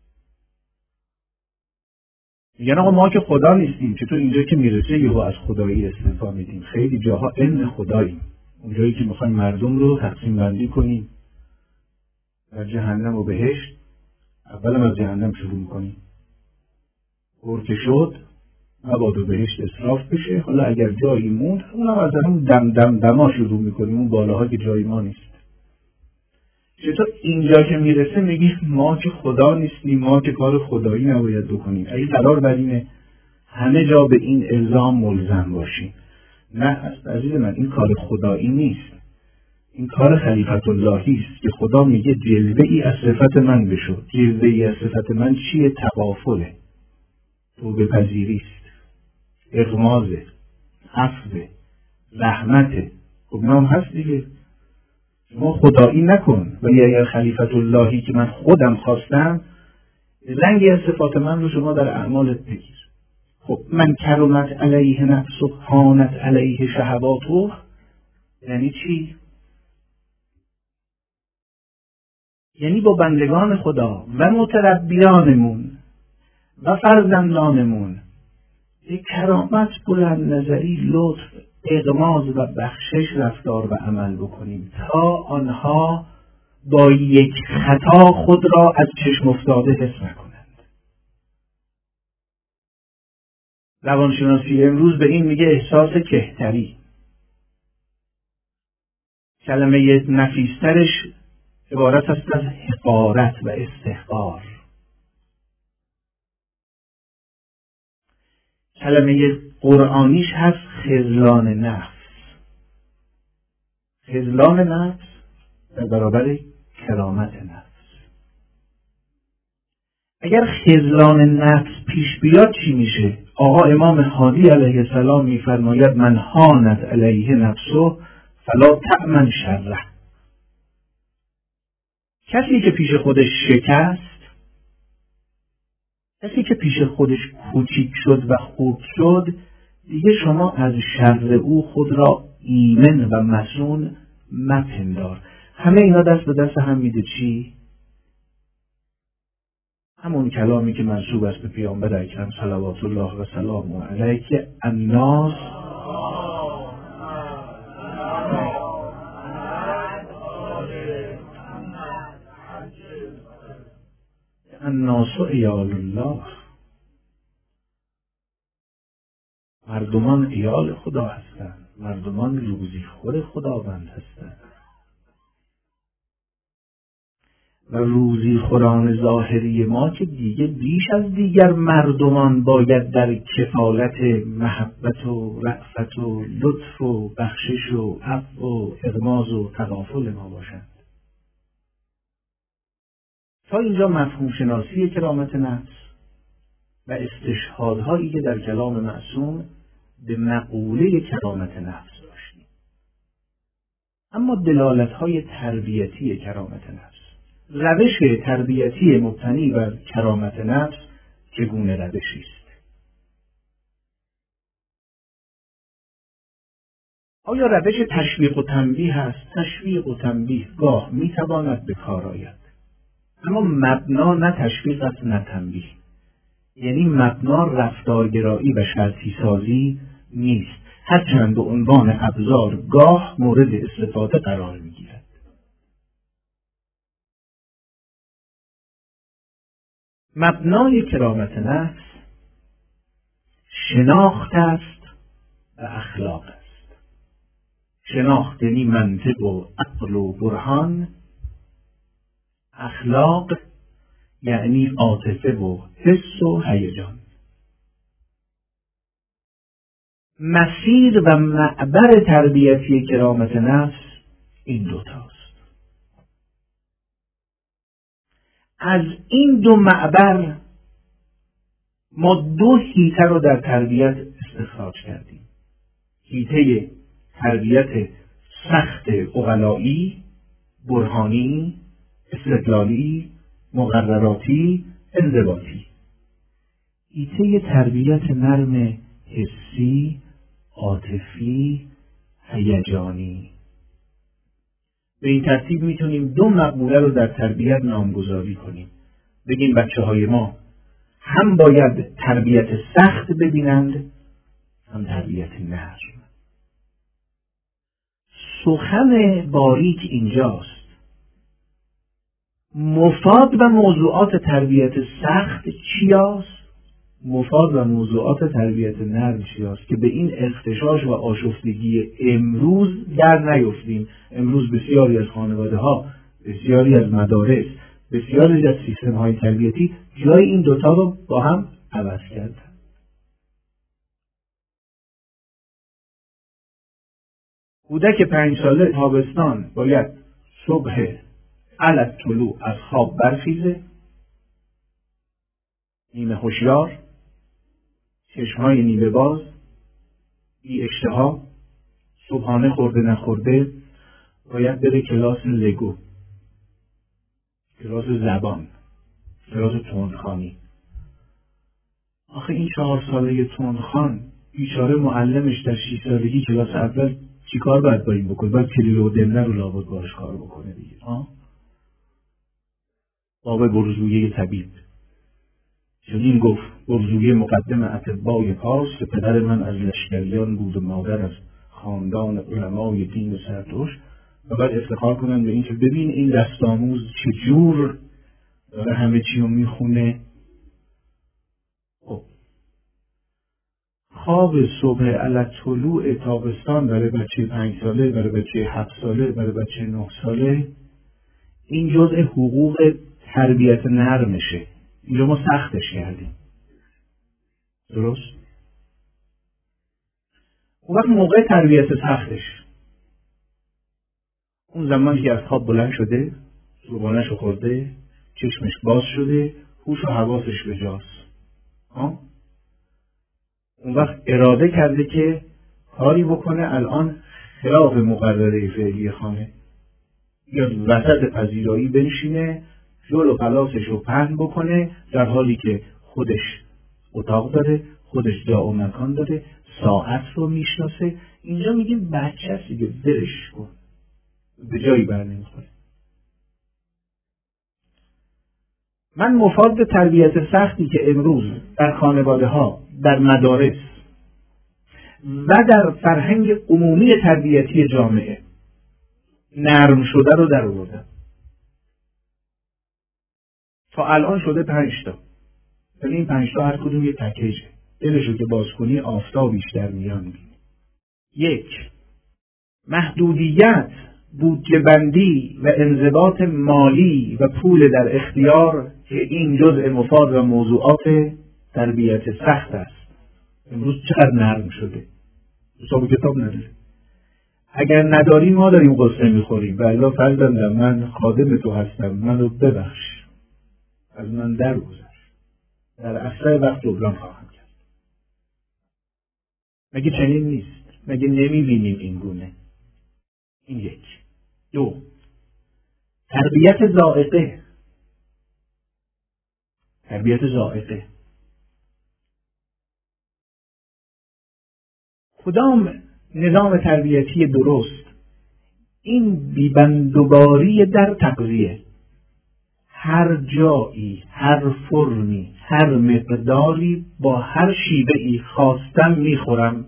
میگن آقا ما که خدا نیستیم، چطور اینجا که میرسه یهو از خدایی استعفا میدیم؟ خیلی جاها علم خداییم، اونجایی که میخوایم مردم رو تقسیم بندی کنیم در جهنم و بهشت، اولم از جهنم شروع میکنیم. اور که شد مبادا بهشت اسراف بشه، حالا اگر جایی موند اونم از همون دما شروع میکنیم، اون بالاها که جای ما نیست. چطور اینجا که میرسه میگی ما که خدا نیستیم، ما که کار خدایی نباید بکنیم؟ اگه قرار بر اینه همه جا به این الزام ملزم باشیم، نه عزیز من، این کار خدایی نیست، این کار خلیفت اللهی است که خدا میگه جلوه ای از صفت من بشو. جلوه ای از صفت من چیه؟ تغافله، توبه پذیری است، اغماضه، عفوه، رحمته. خب نام هست دیگه. شما خدایی نکن، ولی اگر خلیفت اللهی که من خودم خواستم، رنگی از صفات من رو شما در اعمالت بگیر. خب من کرمت علیه نفس و هانت علیه شهواتو، یعنی چی؟ یعنی با بندگان خدا و متربیانمون و فرزندانمون یک کرامت، بلند نظری، لطف، اغماض و بخشش رفتار و عمل بکنیم تا آنها با یک خطا خود را از چشم افتاده حس نکنند. روانشناسی امروز به این میگه احساس کهتری. کلمه نفیسترش عبارت است از حقارت و استحقار. کلمه قرآنیش هست خذلان نفس. خذلان نفس در برابر کرامت نفس. اگر خذلان نفس پیش بیاد چی میشه؟ آقا امام هادی علیه السلام میفرماید من هانت علیه نفسه فلا تأمن شره. کسی که پیش خودش شکست، کسی که پیش خودش کوچیک شد و خوب شد، دیگه شما از شر او خود را ایمن و مصون مپندار. همه اینا دست به دست هم میده چی؟ همون کلامی که منسوب است به پیامبر اکرم صلوات الله و سلامه علیه که الناس عیال الله. مردمان عیال خدا هستند، مردمان روزی خور خداوند هستند و روزی خوران ظاهری ما که دیگه بیش از دیگر مردمان باید در کفالت محبت و رأفت و لطف و بخشش و عفو و اغماض و تغافل ما باشند. تا اینجا مفهوم شناسی کرامت نفس و استشهادهایی که در کلام معصوم به مقوله کرامت نفس داشتیم. اما دلالت‌های تربیتی کرامت نفس، روش تربیتی مبتنی بر کرامت نفس چگونه روشی است؟ آیا روش تشویق و تنبیه است؟ تشویق و تنبیه گاه میتواند به کار آید، اما مبنا نه تشویق است نه تنبیه. یعنی مبنا رفتارگرایی و شرطی سازی نیست، هرچند به عنوان ابزار گاه مورد استفاده قرار میگیرد. مبنای کرامت نفس شناخت است و اخلاق است. شناخت یعنی منطق و عقل و برهان، اخلاق یعنی عاطفه و حس و هیجان. مسیر و معبر تربیتی کرامت نفس این دوتاست. از این دو معبر ما دو حیطه رو در تربیت استخراج کردیم. حیطه تربیت سخت عقلایی، برهانی، استدلالی، مقرراتی، انضباطی. حیطه تربیت نرم حسی، عاطفی، هیجانی. به این ترتیب میتونیم دو مقوله رو در تربیت نامگذاری کنیم. بگیم بچه های ما هم باید تربیت سخت ببینند، هم تربیت نرم. سخن باریک اینجاست. مفاد و موضوعات تربیت سخت چیاست؟ مفاد و موضوعات تربیت نرم چیاست؟ که به این اغتشاش و آشفتگی امروز در نیفتیم. امروز بسیاری از خانواده ها، بسیاری از مدارس، بسیاری از سیستم های تربیتی جای این دوتا رو با هم عوض کردن. کودک 5 ساله تابستان باید صبح علی طلوع از خواب برخیزه، نیمه هوشیار، چشمهای نیمه باز، بی اشتها، صبحانه خورده نخورده، باید بره کلاس لگو، کلاس زبان، کلاس تندخوانی. آخه این 4 ساله تندخوان بیچاره معلمش در 6 سالگی کلاس اول چیکار باید با این بکنه؟ باید کلیله و دمنه رو لابد باش کار بکنه دیگه. باب برزویه طبیب چنین گفت: برزویه مقدم اطبای پارس که پدر من از لشکریان بود و مادر از خاندان علمای دین زرتشت، و بعد افتخار کنن به این که ببین این دستاموز چجور داره همه چی رو میخونه. خواب صبح علی طلوع تابستان برای بچه 5 ساله، برای بچه 7 ساله، برای بچه 9 ساله، این جزء حقوق تربیت نرمشه. اینجا ما سختش کردیم. درست؟ اون وقت موقع تربیت سختش، اون زمانی که از خواب بلند شده، صبحانه‌شو خورده، چشمش باز شده، هوش و حواسش به جاست. اون وقت اراده کرده که کاری بکنه الان خلاف مقرره فعلی خانه، یا وسط پذیرایی بنشینه، جلو پلاسش رو پهن بکنه، در حالی که خودش اتاق داره، خودش جا و مکان داره، ساعت رو میشناسه. اینجا میگیم بچه هستی که برش کن، به جایی بر نمیخوره. من مفاد تربیت سختی که امروز در خانواده ها، در مدارس و در فرهنگ عمومی تربیتی جامعه نرم شده رو در آوردم. تا الان شده 5 تا. ولی این 5 تا هر کدوم یه پکیجه. دلشو که باز کنی آفتاب بیشتر میان میبینی. 1. محدودیت، بودجه بندی و انضباط مالی و پول در اختیار که این جزء مفاد و موضوعات تربیت سخت است. امروز چقدر نرم شده. حساب کتاب نداره. اگر نداری ما داریم قصه میخوریم. والله فرزندم من خادم تو هستم، منو ببخش، از من درگذر، در اسرع وقت جبران خواهم کرد. مگه چنین نیست؟ مگه نمیبینیم این گونه؟ این 1. 2. تربیت ذائقه. تربیت ذائقه. کدام نظام تربیتی درست این بیبندوباری در تغذیه، هر جایی، هر فرمی، هر مقداری، با هر شیوه‌ای خواستم میخورم.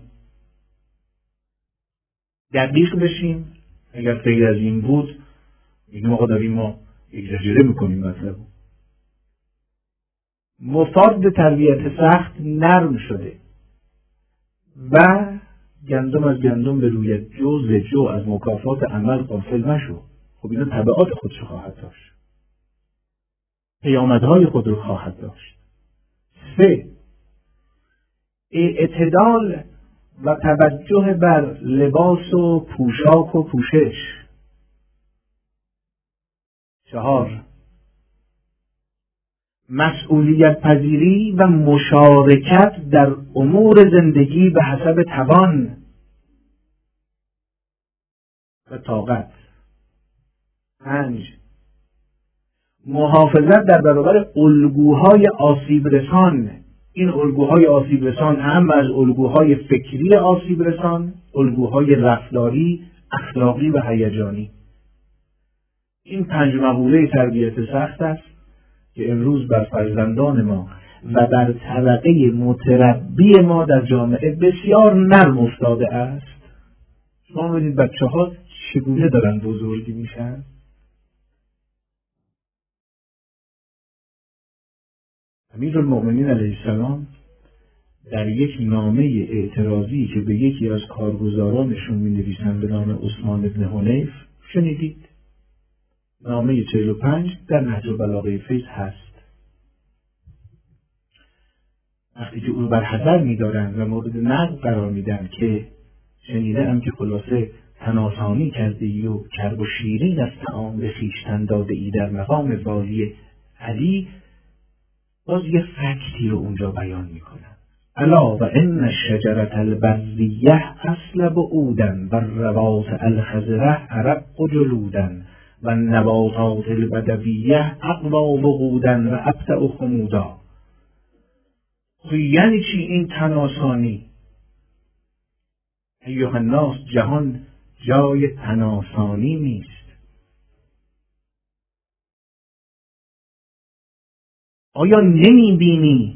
دقیق بشیم. اگر غیر از این بود میگیم آقا داریم ما اگزاجره میکنیم مطلب. مفاد تربیت سخت نرم شده و گندم از گندم به روی جو ز جو از مکافات عمل غافل نشو. خب اینا تبعات خودشو خواهد داشت، پیامدهای خود رو خواهد داشت. 3. اعتدال و توجه بر لباس و پوشاک و پوشش. 4. مسئولیت پذیری و مشارکت در امور زندگی به حسب توان و طاقت. 5. محافظت در برابر الگوهای آسیب رسان. این الگوهای آسیب رسان هم از الگوهای فکری آسیب رسان، الگوهای رفتاری، اخلاقی و هیجانی. این 5 مقوله تربیت سخت است که امروز بر فرزندان ما و بر طبقه متربی ما در جامعه بسیار نرم افتاده است. شما ببینید بچه‌ها چگونه دارن بزرگی میشن. امیرالمؤمنین علیه السلام در یک نامه اعتراضی که به یکی از کارگزارانشون می‌نویسن به نام عثمان بن حنیف، شنیدید؟ نامه 45 در نهج البلاغه فیض هست. وقتی که او بر حذر می‌دارند و مورد نقد قرار میدن که شنیدم که خلاصه تناسانی کرده ای و کرب و شیرین از طعام به خویشتن داده ای در مقام والی علی، باز یه فکتی رو اونجا بیان میکنن. الا و ان الشجرة البرزیه اصلب عودن و الروات الخضره عرق جلودن و النباتات البدویه اقوا وقودن و ابطأ خمودا. یعنی چی این تناسانی؟ ایها الناس، جهان جای تناسانی نیست. آیا نمی بینی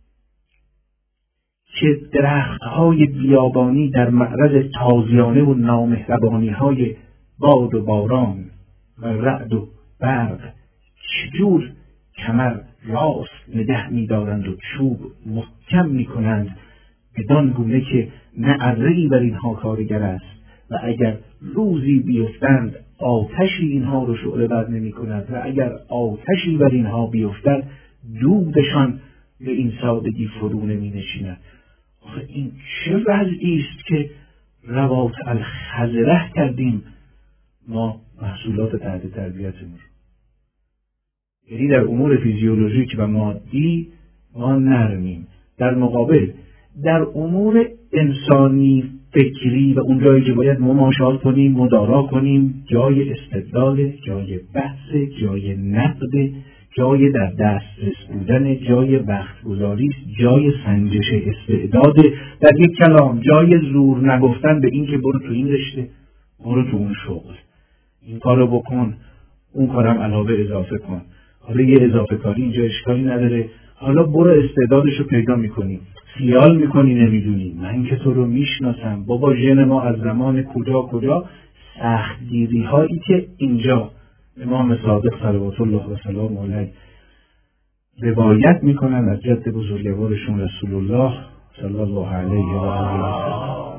که درختهای بیابانی در معرض تازیانه و نامهربانی‌های باد و باران و رعد و برق چجور کمر راست نگه می‌دارند و چوب محکم می‌کنند، بدان گونه که نه اره‌ای بر اینها کارگر است و اگر روزی بیفتند آتشی اینها رو شعله بر نمی‌کند و اگر آتشی بر اینها بیفتد دودشان به این سادگی فرو نمی‌نشیند. آخه این چه وضعی است که روات الخضره کردیم ما محصولات تحت تربیتمون. یعنی در امور فیزیولوژیک و مادی ما نرمیم، در مقابل در امور انسانی فکری و اون جایی که باید مماشات کنیم، مدارا کنیم، جای استدلال، جای بحث، جای نقد، جای در دسترس بودن، جای وقت گذاری، جای سنجش استعداد، در یک کلام جای زور نگفتن به این که برو تو این رشته، برو تو اون شغل، این کارو بکن، اون کارم علاوه اضافه کن، حالا یه اضافه کاری اینجا اشکالی نداره، حالا برو استعدادشو پیدا میکنی، خیال میکنی نمیدونی، من که تو رو میشناسم، بابا ژن ما از زمان کجا سختگیری هایی که اینجا امام صادق صلوات الله و سلام علیه روایت میکنن از جد بزرگوارشون رسول الله صلی الله علیه و آله و سلم.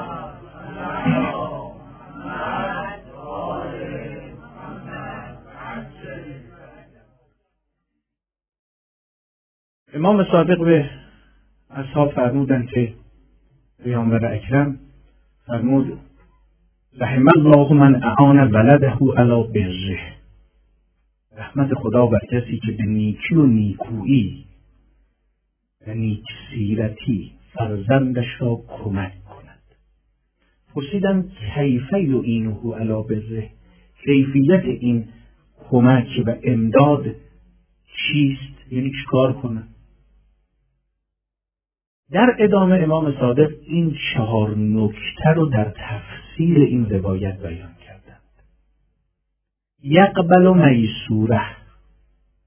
امام صادق به اصحاب فرمودن که پیامبر اکرم فرمود رحم الله من اعان ولده علی بره، رحمت خدا بر کسی که به نیکی و نیکویی و نیک سیرتی فرزندش را کمک کند. پرسیدم کیف یعینه علی بره، کیفیت این کمک و امداد چیست؟ یعنی چیکار کنند؟ در ادامه امام صادق این 4 نکته رو در تفسیر این روایت بیان کردند. یقبل میسوره،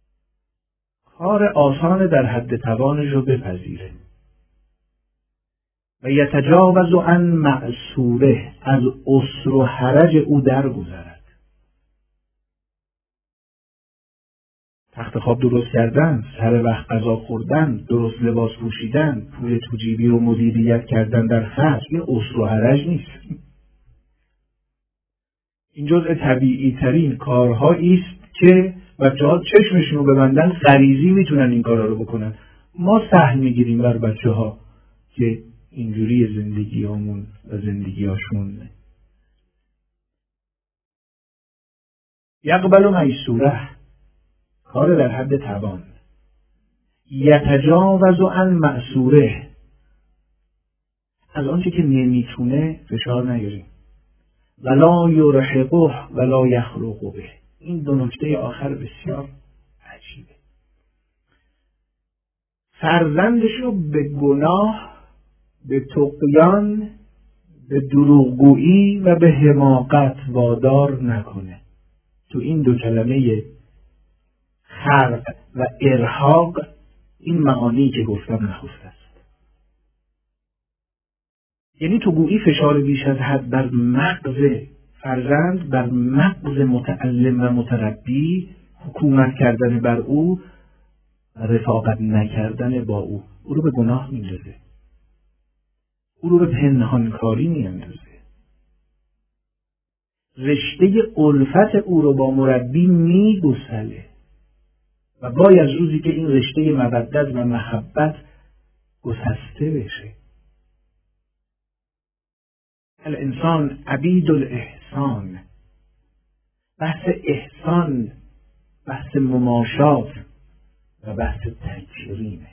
کار آسان در حد توانش رو بپذیره و یتجاوز عن معسوره، از عسر و حرج او درگذرد. تخت خواب درست کردن، سر وقت غذا خوردن، درست لباس پوشیدن، پول تو جیبی رو مدیریت کردن در خرج، این عسر و حرج نیست. این جزء طبیعی ترین کارهایی است که بچه‌ها چشمشون رو ببندن غریزی میتونن این کارا رو بکنن. ما سهم میگیریم بر بچه‌ها که اینجوری زندگیامون و زندگیاشون. یقبل میسوره، کار در حد توان. یتجاوز عن معسوره، از آنچه که نمیتونه فشار نیاریم. ولا یرهقه ولا یخرق به، این دو نکته آخر بسیار عجیبه. فرزندش رو به گناه، به طغیان، به دروغگویی و به حماقت وادار نکنه. تو این دو کلمه خرق و ارهاق این معانی که گفتم نهفته است. یعنی تو گویی فشار بیش از حد بر مغز فرزند، بر مغز متعلم و متربی، حکومت کردن بر او و رفاقت نکردن با او رو به گناه میندازه، او رو به پنهانکاری میاندازه. رشته الفت او رو با مربی میگسله و وای از روزی که این رشته مودت و محبت گسسته بشه. الانسان عبید الاحسان، بحث احسان، بحث مماشات و بحث تکریمه.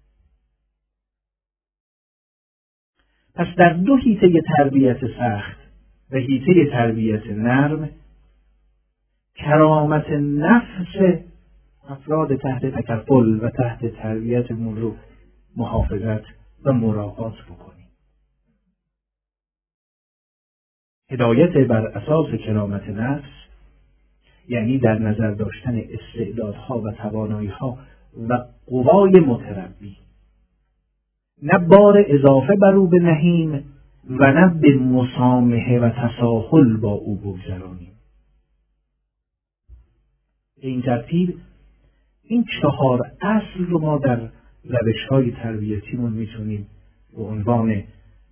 پس در دو حیطه تربیت سخت و حیطه تربیت نرم، کرامت نفس افراد تحت تکفل و تحت تربیتمون رو محافظت و مراعات بکنیم. هدایت بر اساس کرامت نفس یعنی در نظر داشتن استعدادها و توانایی‌ها و قوای متربی، نه بار اضافه بر او بنهیم و نه به مسامحه و تساهل با او بگذرانیم. به این ترتیب این 4 اصل رو ما در روش‌های تربیتیمون میتونیم به عنوان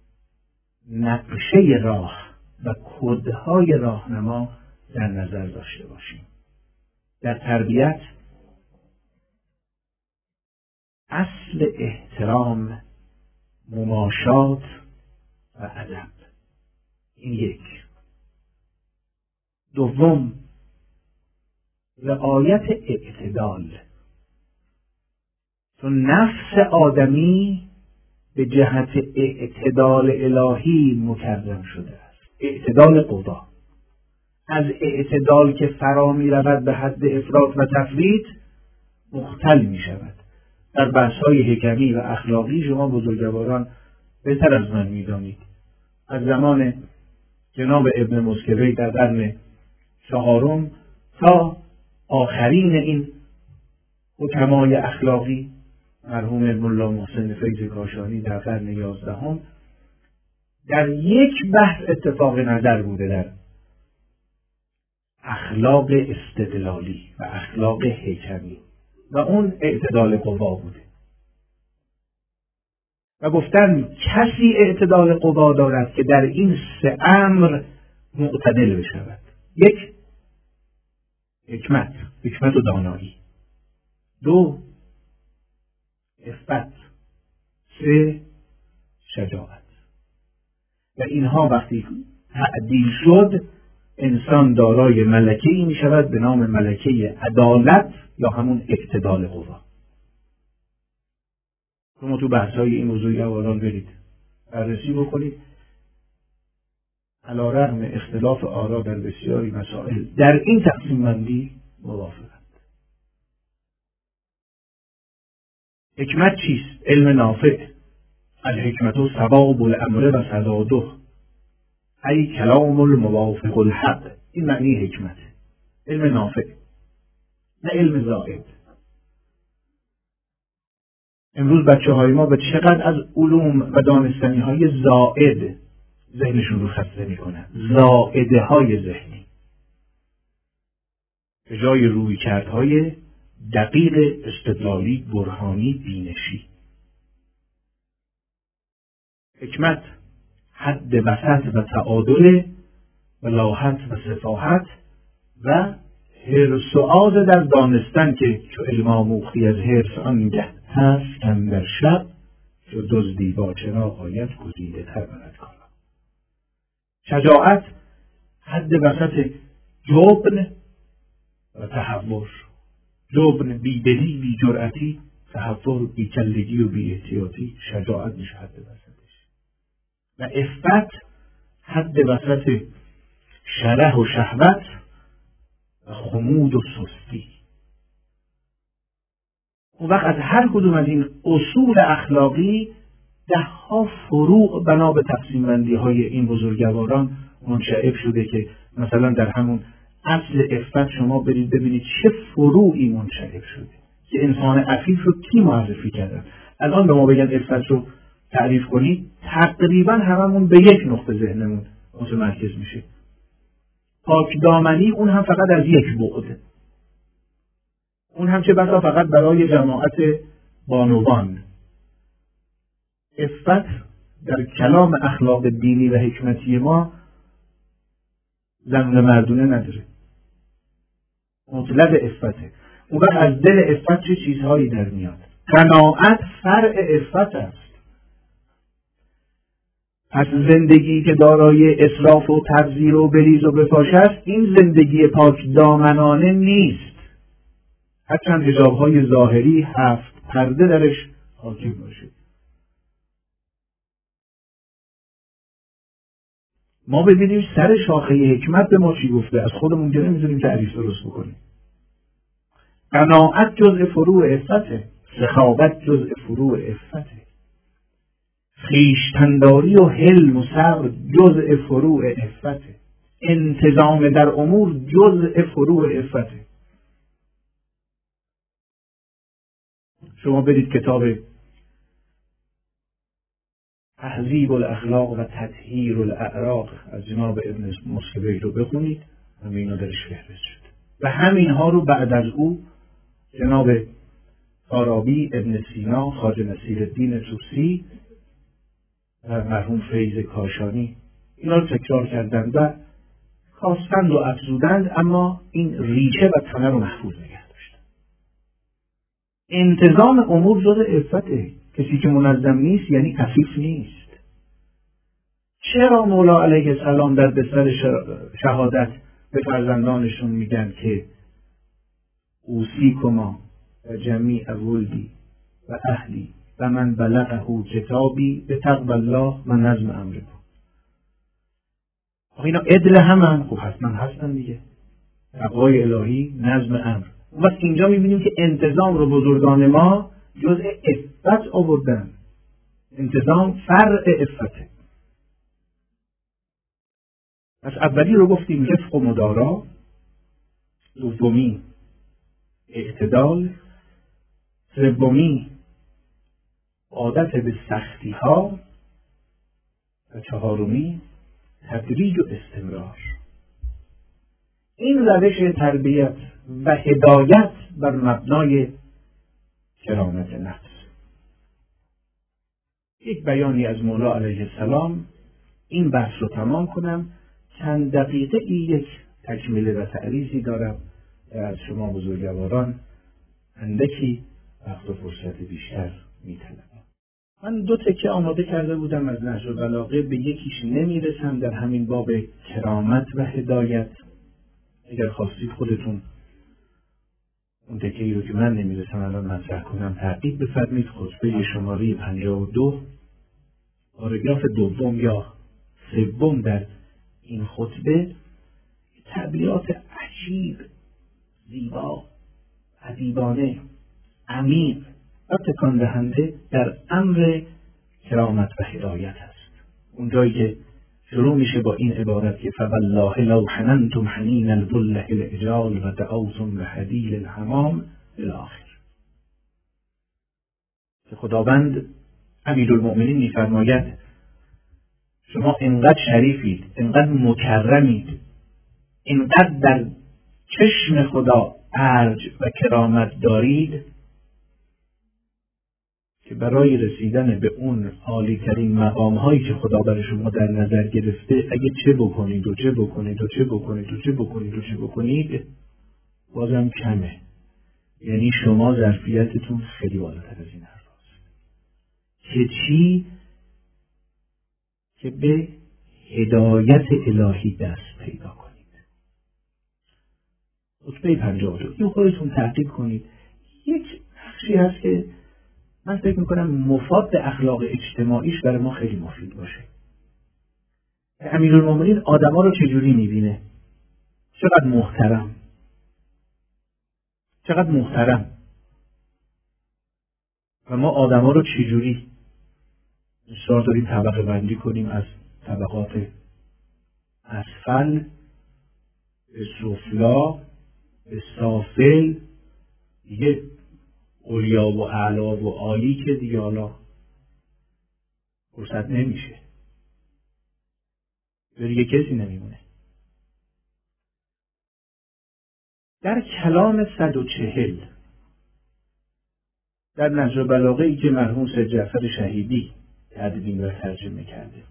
نقشه راه و کدهای راهنما در نظر داشته باشیم. در تربیت اصل احترام، مماشات و ادب، این یک. دوم، رعایت اعتدال. چون نفس آدمی به جهت اعتدال الهی مکرم شده است. اعتدال قوا. از اعتدال که فرا می رود به حد افراط و تفریط مختل می شود. در بحث‌های حکمی و اخلاقی شما بزرگواران بهتر از من می دانید. از زمان جناب ابن مسکوی در قرن 4 تا آخرین این حکمای اخلاقی، مرحوم ملا محسن فیض کاشانی در قرن 11، در یک بحث اتفاق نظر بوده در اخلاق استدلالی و اخلاق حکمی و اون اعتدال قوا بوده و گفتن کسی اعتدال قوا دارد که در این 3 امر معتدل بشود. 1 حکمت و دانایی. 2 عفت. 3 شجاعت. و اینها وقتی تعدیل شد انسان دارای ملکه‌ای می شود به نام ملکه عدالت یا همون اعتدال قوا. شما تو بحث‌های این بزرگواران برید بررسی بکنید، علی رغم اختلاف آرا در بسیاری مسائل در این تقسیم بندی موافقند. حکمت چیست؟ علم نافع. الحکمت ثواب الامر و سداده، ای کلام الموافق الحق. این معنی حکمت، علم نافع، نه علم زائد. امروز بچه‌های ما به چقدر از علوم و دانستنی‌های زائد ذهنشون رو خسته می‌کنن، زائده‌های ذهنی، به جای رویکردهای دقیق استدلالی، برهانی، بینشی. حکمت حد وسط و تعادل، بلاغت و سفاحت و حرص و آز در دانستن که چو علم آموختی از حرص آنگه هست اندر شب، چو دزدی با چراغ آید گزیده تر برد کارا. شجاعت حد وسط جبن و تهور، جبن بیدلی بی جرأتی، تهور بی کلگی و بی احتیاطی، شجاعت میشه حد وسطش. و عفت حد وسط شره و شهوت و خمود و سستی. اون وقت از هر کدوم از این اصول اخلاقی ده‌ها فروع بنا به تقسیم بندی های این بزرگواران منشعب شده که مثلا در همون اصل عفت شما برید ببینید چه فروعی منشعب شده که انسان عفیف رو کی معرفی کردن. الان به ما بگن عفت رو تعریف کنید، تقریبا هممون به یک نقطه ذهنمون متمرکز میشه. پاک دامنی اون هم فقط از یک بعد، اون هم چه بسا فقط برای جماعت بانوان. عفت در کلام اخلاق دینی و حکمتی ما زن و مردونه نداره، مطلق عفته. اون وقت از دل عفت چه چیزهایی در میاد؟ قناعت فرع عفت است. پس زندگی که دارای اسراف و تبذیر و بریز و بپاش است، این زندگی پاک دامنانه نیست، هرچند حجاب‌های ظاهری 7 پرده درش حاکم باشه. ما ببینیم سر شاخه حکمت به ما چی گفته، از خودمون که نمی‌ذاریم تعریف درست بکنیم. قناعت جزء فروع عفته، سخاوت جزء فروع عفته، خویشتن‌داری و حلم و صبر جزء فروع عفته، انتظام در امور جزء فروع عفته. شما برید کتاب تهذیب الاخلاق و تطهیر الاعراق از جناب ابن مصلحی رو بخونید، همه اینا درش فهرست شد. و همینها رو بعد از او جناب فارابی، ابن سینا، خواجه نصیرالدین طوسی و مرحوم فیض کاشانی اینا رو تکرار کردند و کاستند و افزودند، اما این ریشه و تنه رو محفوظ نگه داشتند. انتظام امور جز عفته. کسی که منظم نیست یعنی عفیف نیست. چرا مولا علیه السلام در بستر شهادت به فرزندانشون میگن که اوصیکما و جمیع ولدی و اهلی و من بلغه کتابی به تقوی الله و نظم امرکم؟ اینا عدل هم خب حتما هستن دیگه، تقوای الهی، نظم امر. و اینجا میبینیم که انتظام رو بزرگان ما جزء عفت آوردن. انتظام فرع عفته. پس اولی رو گفتیم رفق و مدارا، دومی اعتدال، سومی عادت به سختی ها و چهارمی تدریج و استمرار. این روش تربیت و هدایت بر مبنای کرامت نفس. یک بیانی از مولا علیه السلام این بحث رو تمام کنم. چند دقیقه یک تکمیل و تعریضی دارم از شما بزرگواران اندکی وقت و فرصت بیشتر می‌طلبم. من 2 تکه آماده کرده بودم از نهج البلاغه، به یکیش نمیرسم در همین باب کرامت و هدایت. اگر خواستید خودتون اون تکه‌ای رو که من نمیرسم الان مطرح کنم تعقیب بفرمایید. خطبه شماره 52 پاراگراف 2 یا 3 در این خطبه تعبیرات عجیب، زیبا، ادیبانه، عمیق و تکان دهنده در امر کرامت و هدایت است. اونجایی که شروع میشه با این عبارت که فوالله لو حننتم حنین الذل الاجال و دعوتم لحدیل الحمام الاخر. که خداوند امیرالمؤمنین می‌فرماید شما اینقدر شریفید، اینقدر مکرمید، اینقدر در چشم خدا ارج و کرامت دارید که برای رسیدن به اون عالی‌ترین مقام‌هایی که خدا برای شما در نظر گرفته اگه چه بکنید و چه بکنید و چه بکنید و چه بکنید و چه بکنید بازم کمه. یعنی شما ظرفیتتون خیلی بالاتر از این حرف هست که چی؟ که به هدایت الهی دست پیدا کنید. خطبه 52 یه خودتون تحقیق کنید. یک بخشی هست که من فکر میکنم مفاد اخلاق اجتماعیش برای ما خیلی مفید باشه. امیرالمؤمنین آدما رو چجوری میبینه؟ چقدر محترم، چقدر محترم. و ما آدما رو چجوری اصرار داریم طبقه بندی کنیم از طبقات اسفل به سفلا به سافل، دیگه اولیا و اعلا و عالی که دیگه حالا فرصت نمیشه، دیگه کسی نمیمونه. در کلام 140 در نهج بلاغه ای که مرحوم سید جعفر شهیدی تدوین و ترجمه کرده،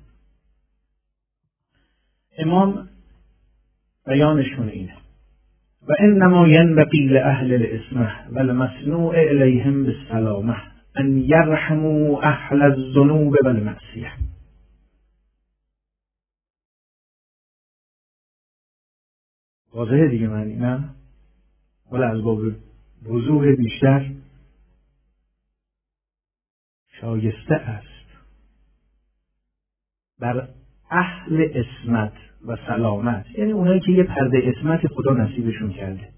امام بیانشون اینه: و انما ینبغی لاهل الاسمه والمصنوع الیهم بالسلامه ان یرحموا اهل الذنوب والمعصیه. واضحه دیگه معنی نه؟ ولی از باب وضوح بیشتر شایسته است بر اهل اسمت و سلامت، یعنی اونایی که یه پرده اسمت خدا نصیبشون کرده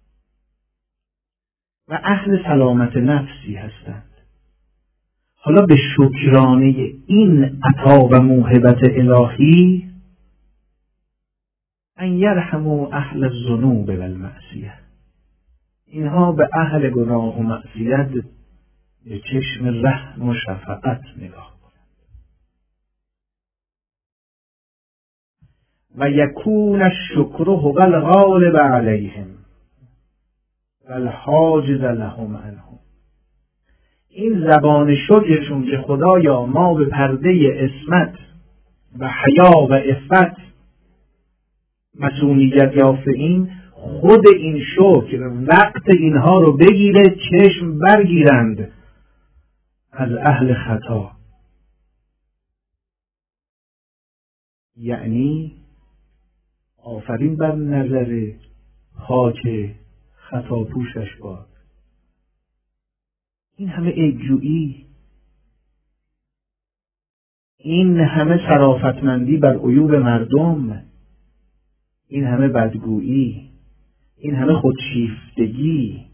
و اهل سلامت نفسی هستند، حالا به شکرانه این عطا و موهبت الهی ان یرحموا اهل الذنوب والمعصیه، اینها به اهل گناه و معصیت به چشم رحم و شفقت نگاه کنند. و یکون الشکر هو الغالب علیهم و الحاجز لهم عنهم، این زبان شکرشون که خدایا ما به پرده عصمت و حیا و عفت مسئولیت یافته ایم، خود این شکر وقت اینها رو بگیره چشم برگیرند از اهل خطا، یعنی آفرین بر نظر خاک خطا پوشش باد. این همه عیبجویی، این همه شرافتمندی بر عیوب مردم، این همه بدگویی، این همه خودشیفتگی،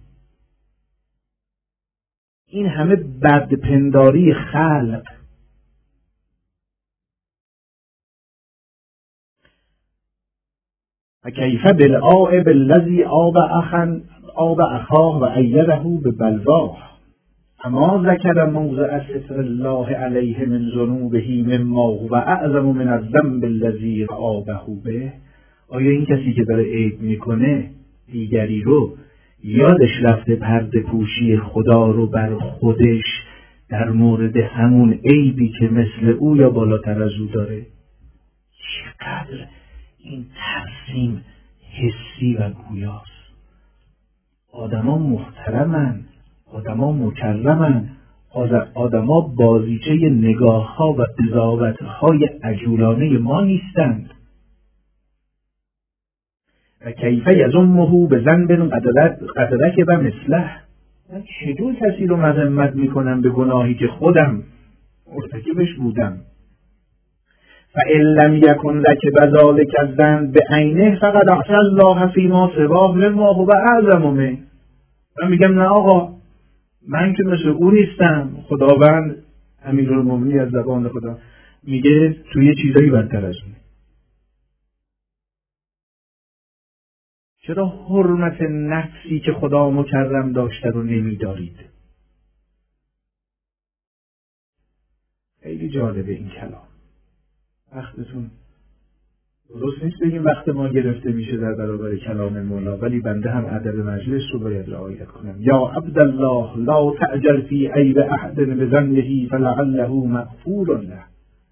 این همه بدپنداری خلق، و کیف بالعائب الذی آب اخاه و ایده ببلواه، اما ذکر موضع ستر الله علیه من ذنوبه مما هو اعظم من الذنب الذی آبه به. آیا این کسی که داره عیب میکنه دیگری رو یادش رفته پرده پوشی خدا رو بر خودش در مورد همون عیبی که مثل او یا بالاتر از او داره؟ چقدر این ترسیم حسی و گویاست. آدما محترمن، آدما مکرمن، آدما بازیچه نگاه ها و قضاوت های عجولانه ما نیستند. و کیف یذمه بذنب قد رکب مثله، من چجور کسی رو مذمت میکنم به گناهی که خودم مرتکبش بودم. فإن لم یکن رکب ذلک الذنب بعینه فقد عصی الله فیما سواه مما هو اعظم منه. من میگم نه آقا، من که مثل او نیستم. خداوند امیرالمؤمنین از زبان خدا میگه توی چیزایی بدتر از اونه. چرا حرمت نفسی که خدا مکرم داشته رو نمیدارید؟ خیلی جالبه این کلام. وقتتون درست نیست بگیم وقت ما گرفته میشه در برابر کلام مولا، ولی بنده هم ادب مجلس رو باید رعایت کنم. یا عبدالله لا تعجل فی عیب احد بظنه فلعله مغفور له.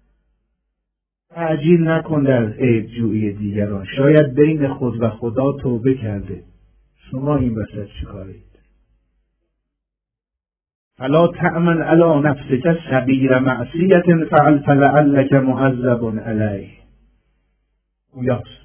تعجیل نکن در عیب جویی دیگران، شاید بین خود و خدا توبه کرده، شما این وسط چیکارید؟ فلا تأمن علی نفسک صغیر معصیة فعلت لعلک معذب علیه. گویاست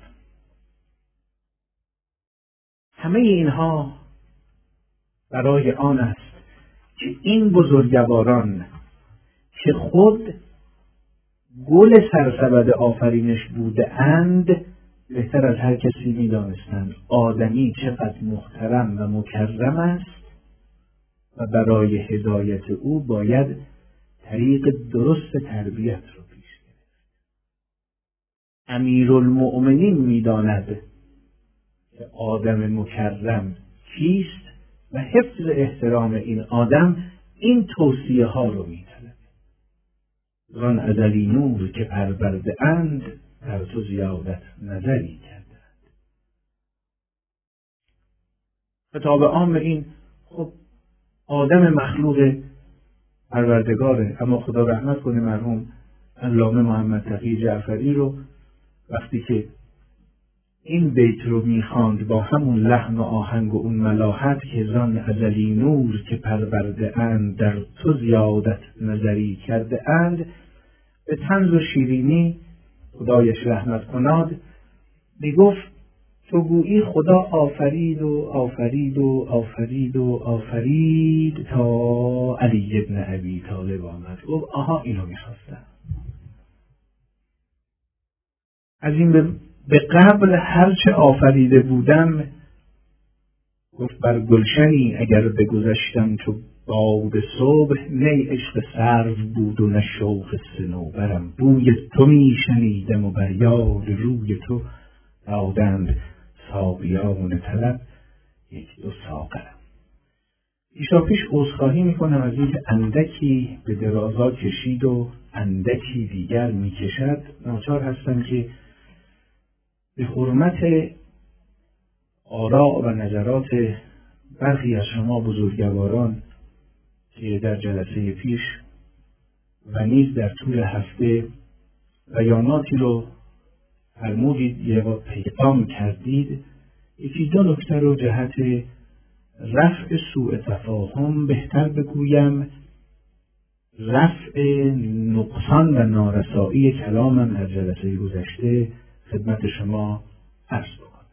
همه اینها برای آن است که این بزرگواران که خود گل سرسبد آفرینش بوده اند بهتر از هر کسی می دانستند آدمی چقدر محترم و مکرم است و برای هدایت او باید طریق درست تربیت رو پیش گرفت. امیرالمؤمنین می داند که آدم مکرم کیست و حفظ احترام این آدم این توصیه ها رو می طلبه. زان ازلی نور که پرورده اند در تو زیادت نظری کردند. خطاب عام این خب آدم مخلوق پروردگاره، اما خدا رحمت کنه مرحوم علامه محمد تقی جعفری رو وقتی که این بیت رو میخواند با همون لحن و آهنگ و اون ملاحت که زان ازلی نور که پرورده اند در تو زیادت نظری کرده اند، به طنز و شیرینی خدایش رحمت کناد میگفت تو گویی خدا آفرید و آفرید و آفرید و آفرید تا علی ابن ابی طالب آمد. گفت آها اینو میخواستم. از این به قبل هرچه آفریده بودم، گفت بر گلشنی اگر بگذشتم چو باد صبح، نه عشق سرو بود و نه شوق صنوبرم، بوی تو میشنیدم و بر یاد روی تو دادند ساقیان طلب یک دو ساغرم. پیشاپیش عذرخواهی میکنم از اینکه اندکی به درازا کشید و اندکی دیگر میکشد. ناچار هستم که به حرمت آراء و نظرات برخی از شما بزرگواران که در جلسه پیش و نیز در طول هفته بیاناتی رو فرمودید یا پیغام کردید، یکی دو نکته رو جهت رفع سوء تفاهم بهتر بگویم، رفع نقصان و نارسایی کلامم در جلسه گذشته خدمت شما عرض بکنم.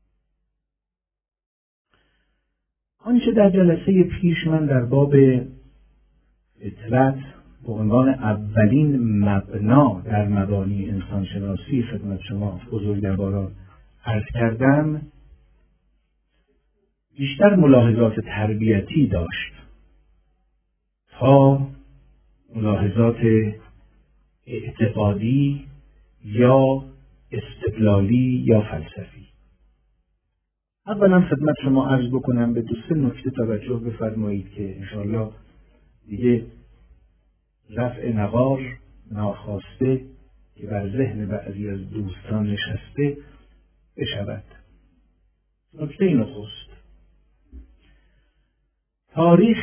آنچه در جلسه پیش من در باب فطرت به عنوان اولین مبنا در مبانی انسانشناسی خدمت شما بزرگواران عرض کردم، بیشتر ملاحظات تربیتی داشت تا ملاحظات اعتقادی یا استدلالی یا فلسفی. اولا خدمت شما عرض بکنم به دو سه نکته توجه بفرمایید که انشاءالله دیگه رفع نقار ناخواسته که بر ذهن بعضی از دوستان نشسته بشود. نکته نخست، تاریخ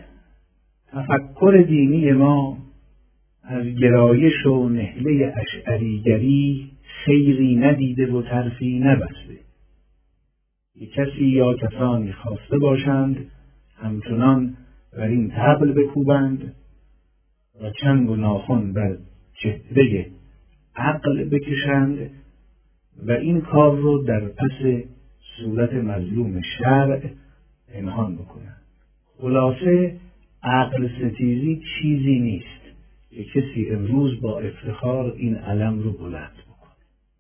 تفکر دینی ما از گرایش و نهله اشعریگری خیری ندیده و طرفی نبسته. یک کسی یا کسانی خواسته باشند همچنان بر این طبل بکوبند و چنگ و ناخن بر چهره عقل بکشند و این کار رو در پس صورت مظلوم شرع پنهان بکنند. خلاصه عقل ستیزی چیزی نیست که کسی امروز با افتخار این علم رو بلند بکنه.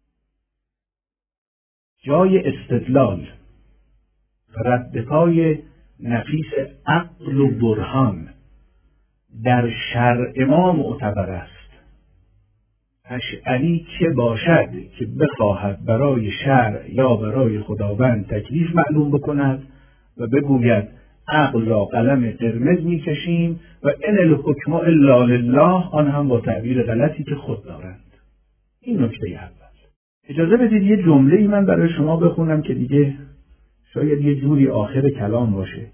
جای استدلال رد پای نفیس عقل و برهان در شرع ما معتبر است. اشعری که باشد که بخواهد برای شرع یا برای خداوند تکلیف معلوم بکند و بگوید عقل را قلم قرمز میکشیم و ان الحکم الا لله، آن هم با تعبیر غلطی که خود دارند. این نکته اول. اجازه بدید یه جمله‌ای من برای شما بخونم که دیگه شاید یه جوری آخر کلام باشه.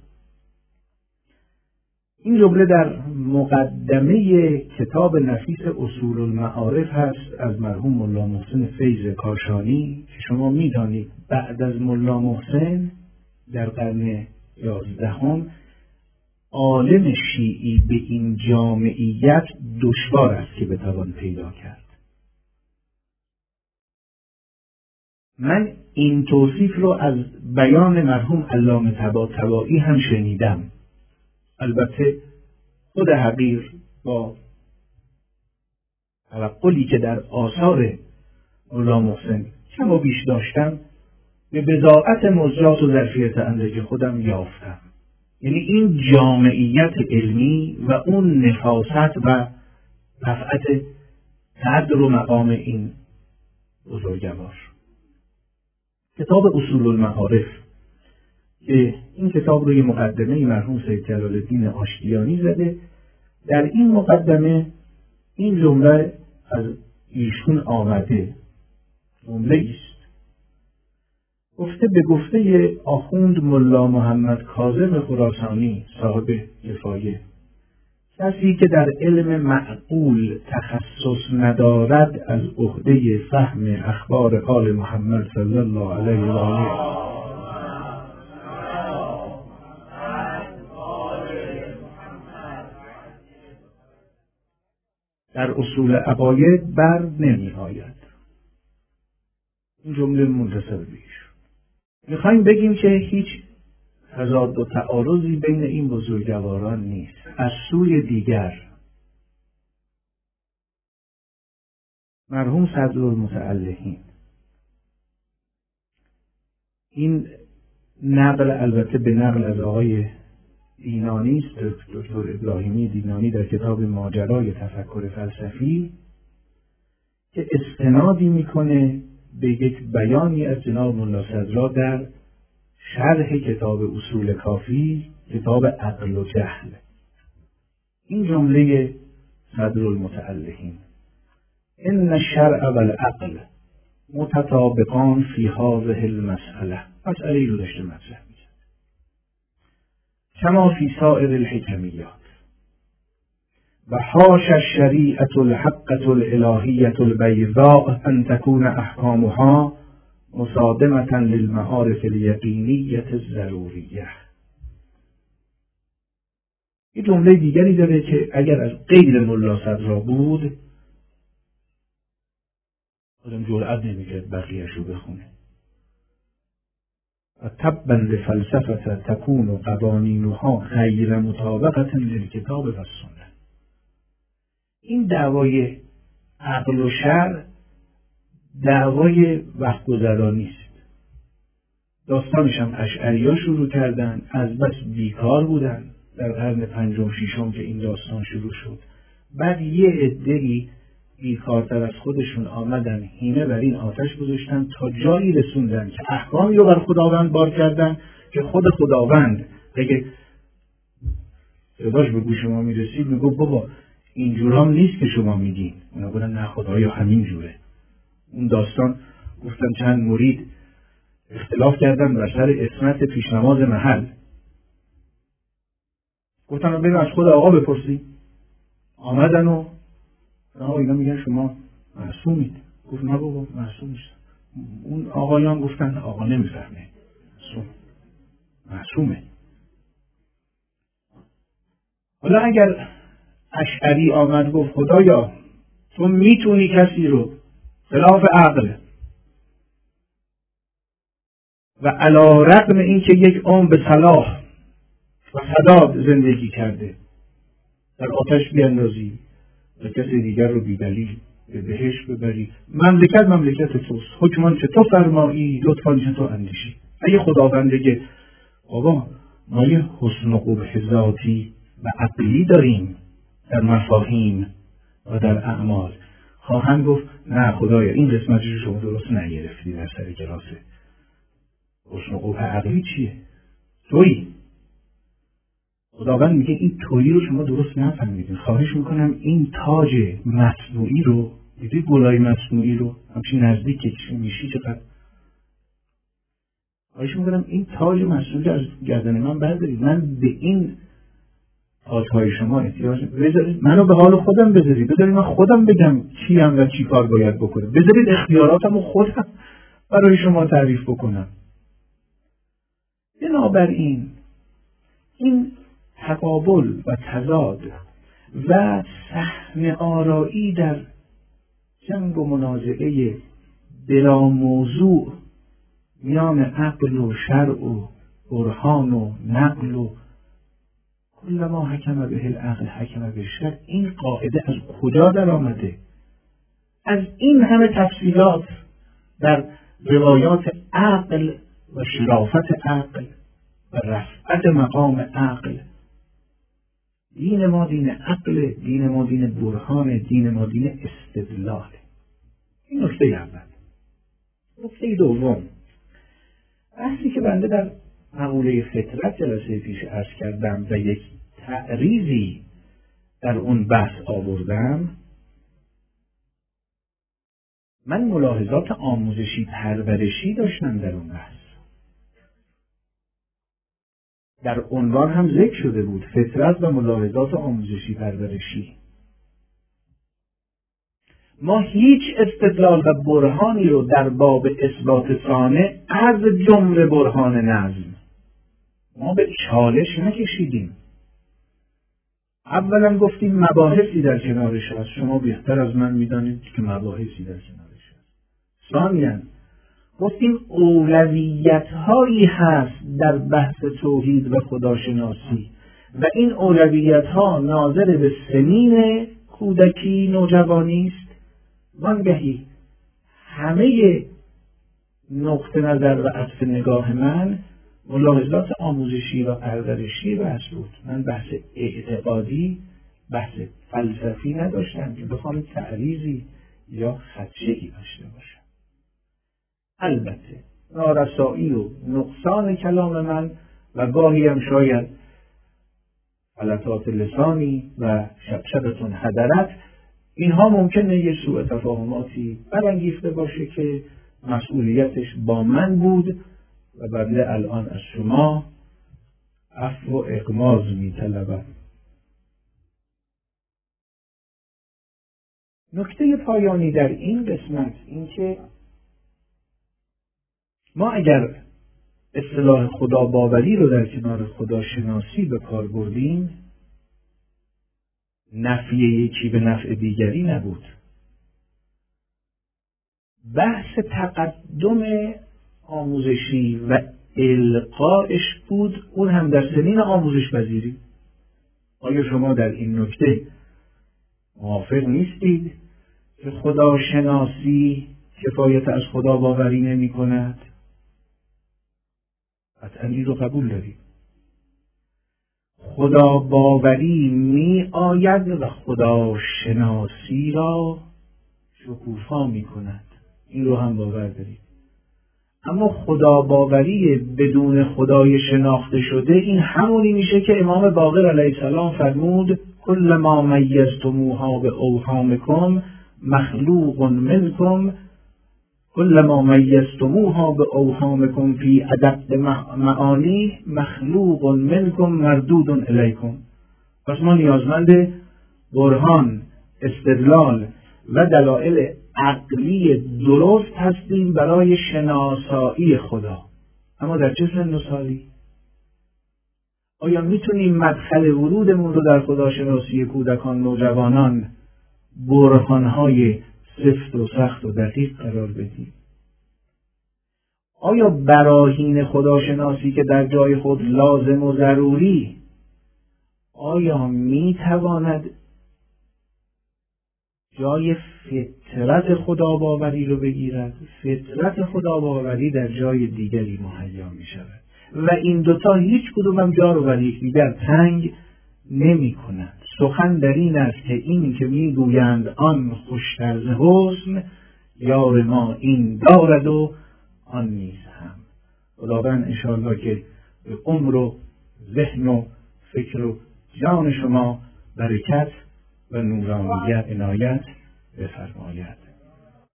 این جمله در مقدمه کتاب نفیس اصول المعارف هست از مرحوم ملا محسن فیض کاشانی که شما میدانید بعد از ملا محسن در قرن 11 عالم شیعی به این جامعیت دشوار است که بتوان پیدا کرد. من این توصیف رو از بیان مرحوم علامه طباطبایی هم شنیدم. البته خود حقیر با توقلی که در آثار ملا محسن کم و بیش داشتم به بضاعت مزجات و ظرفیت اندک خودم یافتم. یعنی این جامعیت علمی و اون نفاست و رفعت قدر و مقام این بزرگوار. کتاب اصول المعارف که این کتاب رو یه مقدمه مرحوم سید جلال الدین آشتیانی زده، در این مقدمه این جمله از ایشون آمده. جمله ایست گفته به گفته آخوند ملا محمد کاظم خراسانی صاحب کفایه، کسی که در علم معقول تخصص ندارد از عهده فهم اخبار آل محمد صلی الله علیه و آله در اصول عقاید بر نمی آید. این جمله منتصب بیش. میخوایم بگیم که هیچ تضاد و تعارضی بین این بزرگواران نیست. از سوی دیگر مرحوم صدرالمتعلقین، این نقل البته به نقل از آقای دینانی است، دکتر ابراهیمی دینانی در کتاب ماجرای تفکر فلسفی، که استنادی میکنه به یک بیانی از جناب ملا صدرا در شرح کتاب اصول کافی، کتاب عقل و جهل. این جمله صدرالمتعلقین: ان الشرع و العقل متطابقان فی هذه المسئله، مسئله رو داشته مطرح میشه، کما فی سائر الحکمیات و حاش الشریعة الحقة الالهیة البیضاء ان تكون احکامها مصادمة للمعارف الیقینیة الضروریه. این جمله دیگری داره که اگر از غیر ملا صدرا بود آدم جرأت نمی‌کرد بقیه‌اش رو بخونه. و تبا لفلسفة تكون قوانینها غیر مطابقة للکتاب و السنه. این دعوای عقل و شرع دعوای وقت گذرانی است. داستانش هم اشعری‌ها شروع کردن، از بس بیکار بودن در قرن پنجم ششم که این داستان شروع شد. بعد یه عده‌ای بیکارتر از خودشون آمدن هینه بر این آتش گذاشتن تا جایی رسوندن که احکامی رو بر خداوند بار کردن که خود خداوند اگه صداش به گوش ما میرسید میگو بابا اینجور هم نیست که شما میگین. اونا گفتن نه خدایا همین جوره. اون داستان گفتن چند مرید اختلاف کردن بر سر اسمت پیشنماز محل. گفتن بریم از خود آقا بپرسیم. آمدن و اینا میگن شما معصومید. گفت نه بابا معصوم نیست. اون آقایان گفتن آقا نمیفهمه، معصومه. حالا اگر اشعری آمد گفت خدایا تو میتونی کسی رو خلاف عقل و علی رغم این که یک عمر به صلاح و سداد زندگی کرده در آتش بیندازی و کسی دیگر رو بیدلیل به بهشت ببری، مملکت توست، حکمان چه تو فرمایی، لطفان چه تو اندیشی. اگه خداوند بگه بابا ما یه حسن و قبح ذاتی و عقلی داریم در مفاهیم و در اعمال، خواهند گفت نه خدایا این قسمتش رو شما درست نگرفتی در سر کلاسه. حسن و قبح عقلی چیه؟ تویی خداوند میگه این تویی رو شما درست نفهمیدین، خواهش میکنم این تاج مصنوعی رو، دیدی گلای مصنوعی رو همچین نزدیک که میشی چقدر، خواهش میکنم این تاج مصنوعی از گردن من بردارید، من به این تاج‌های شما احتیاج بذارید، منو به حال خودم بذارید، بذارید من خودم بگم کیم و چی کار باید بکنم، بذارید اختیاراتمو خودم برای شما تعریف بکنم. بنابراین این تقابل و تضاد و صحنه آرایی در جنگ و منازعه بلا موضوع میان عقل و شرع و برهان و نقل و کل ما حکم به العقل حکم به الشرع، این قاعده از کجا در آمده؟ از این همه تفصیلات در روایات عقل و شرافت عقل و رفعت مقام عقل. دین ما دین عقل، دین ما دین برهان، دین ما دین استدلال. این نکته اول. نکته دوم، بحثی که بنده در مقوله فطرت جلسه پیش عرض کردم و یک تعریضی در اون بحث آوردم، من ملاحظات آموزشی پرورشی داشتم در اون بحث. در عنوان هم ذکر شده بود فطرت و ملاحظات آموزشی پرورشی. ما هیچ استدلال و برهانی رو در باب اثبات صانع از جمله برهان نظم ما به چالش نکشیدیم. اولا گفتیم مباحثی در کنارش هست، شما بهتر از من میدانید که مباحثی در کنارش هست. ثانیا گفتیم اولویت هایی هست در بحث توحید و خداشناسی و این اولویت ها ناظر به سنین کودکی نوجوانی است. وانگهی همه نقطه نظر و عطف نگاه من ملاحظات آموزشی و پرورشی بحث بود. من بحث اعتقادی، بحث فلسفی نداشتم که بخوام تعریضی یا خدشه‌ای داشته باشم. البته نارسایی و نقصان کلام من و گاهی هم شاید غلطات لسانی و شبشبتون حضرت، اینها ممکنه یه سوء تفاهماتی برانگیخته باشه که مسئولیتش با من بود و بنده الان از شما عفو و اغماض می‌طلبم. نکته پایانی در این قسمت این که ما اگر اصطلاح خدا باوری رو در کنار خداشناسی به کار بردیم، نفی یکی به نفع دیگری نبود. بحث تقدم آموزشی و القایش بود، اون هم در سنین آموزش پذیری. آیا شما در این نکته موافق نیستید که خداشناسی کفایت از خدا باوری نمی کند؟ قطعا این رو قبول دارید. خدا باوری می آید و خداشناسی را شکوفا می کند. این رو هم باور دارید. اما خدا باوری بدون خدای شناخته شده این همونی میشه که امام باقر علیه السلام فرمود کل ما میزتموها به اوهامکم مخلوق منکم، کل ما میزتموها به اوهامکم فی ادق معانی مخلوق منکم مردود الیکم. پس ما نیازمند برهان، استدلال و دلایل عقلی درست هستیم برای شناسایی خدا. اما در چه سن و سالی؟ آیا میتونیم مدخل ورودمون رو در خداشناسی کودکان نوجوانان برهانهای سفت و سخت و دقیق قرار بدیم؟ آیا براهین خداشناسی که در جای خود لازم و ضروری آیا میتواند جای فطرت خداباوری رو بگیرد؟ فطرت خداباوری در جای دیگری مهیا می شود و این دوتا هیچ کدوم هم جا رو بر یکدیگر تنگ نمی کنند. سخن در این است که این که می گویند آن خوشتر ز حسن، یار ما این دارد و آن نیز هم. خداوند انشاءالله که به عمر و ذهن و فکر و جان شما برکت و نورانیت عنایت بفرماید.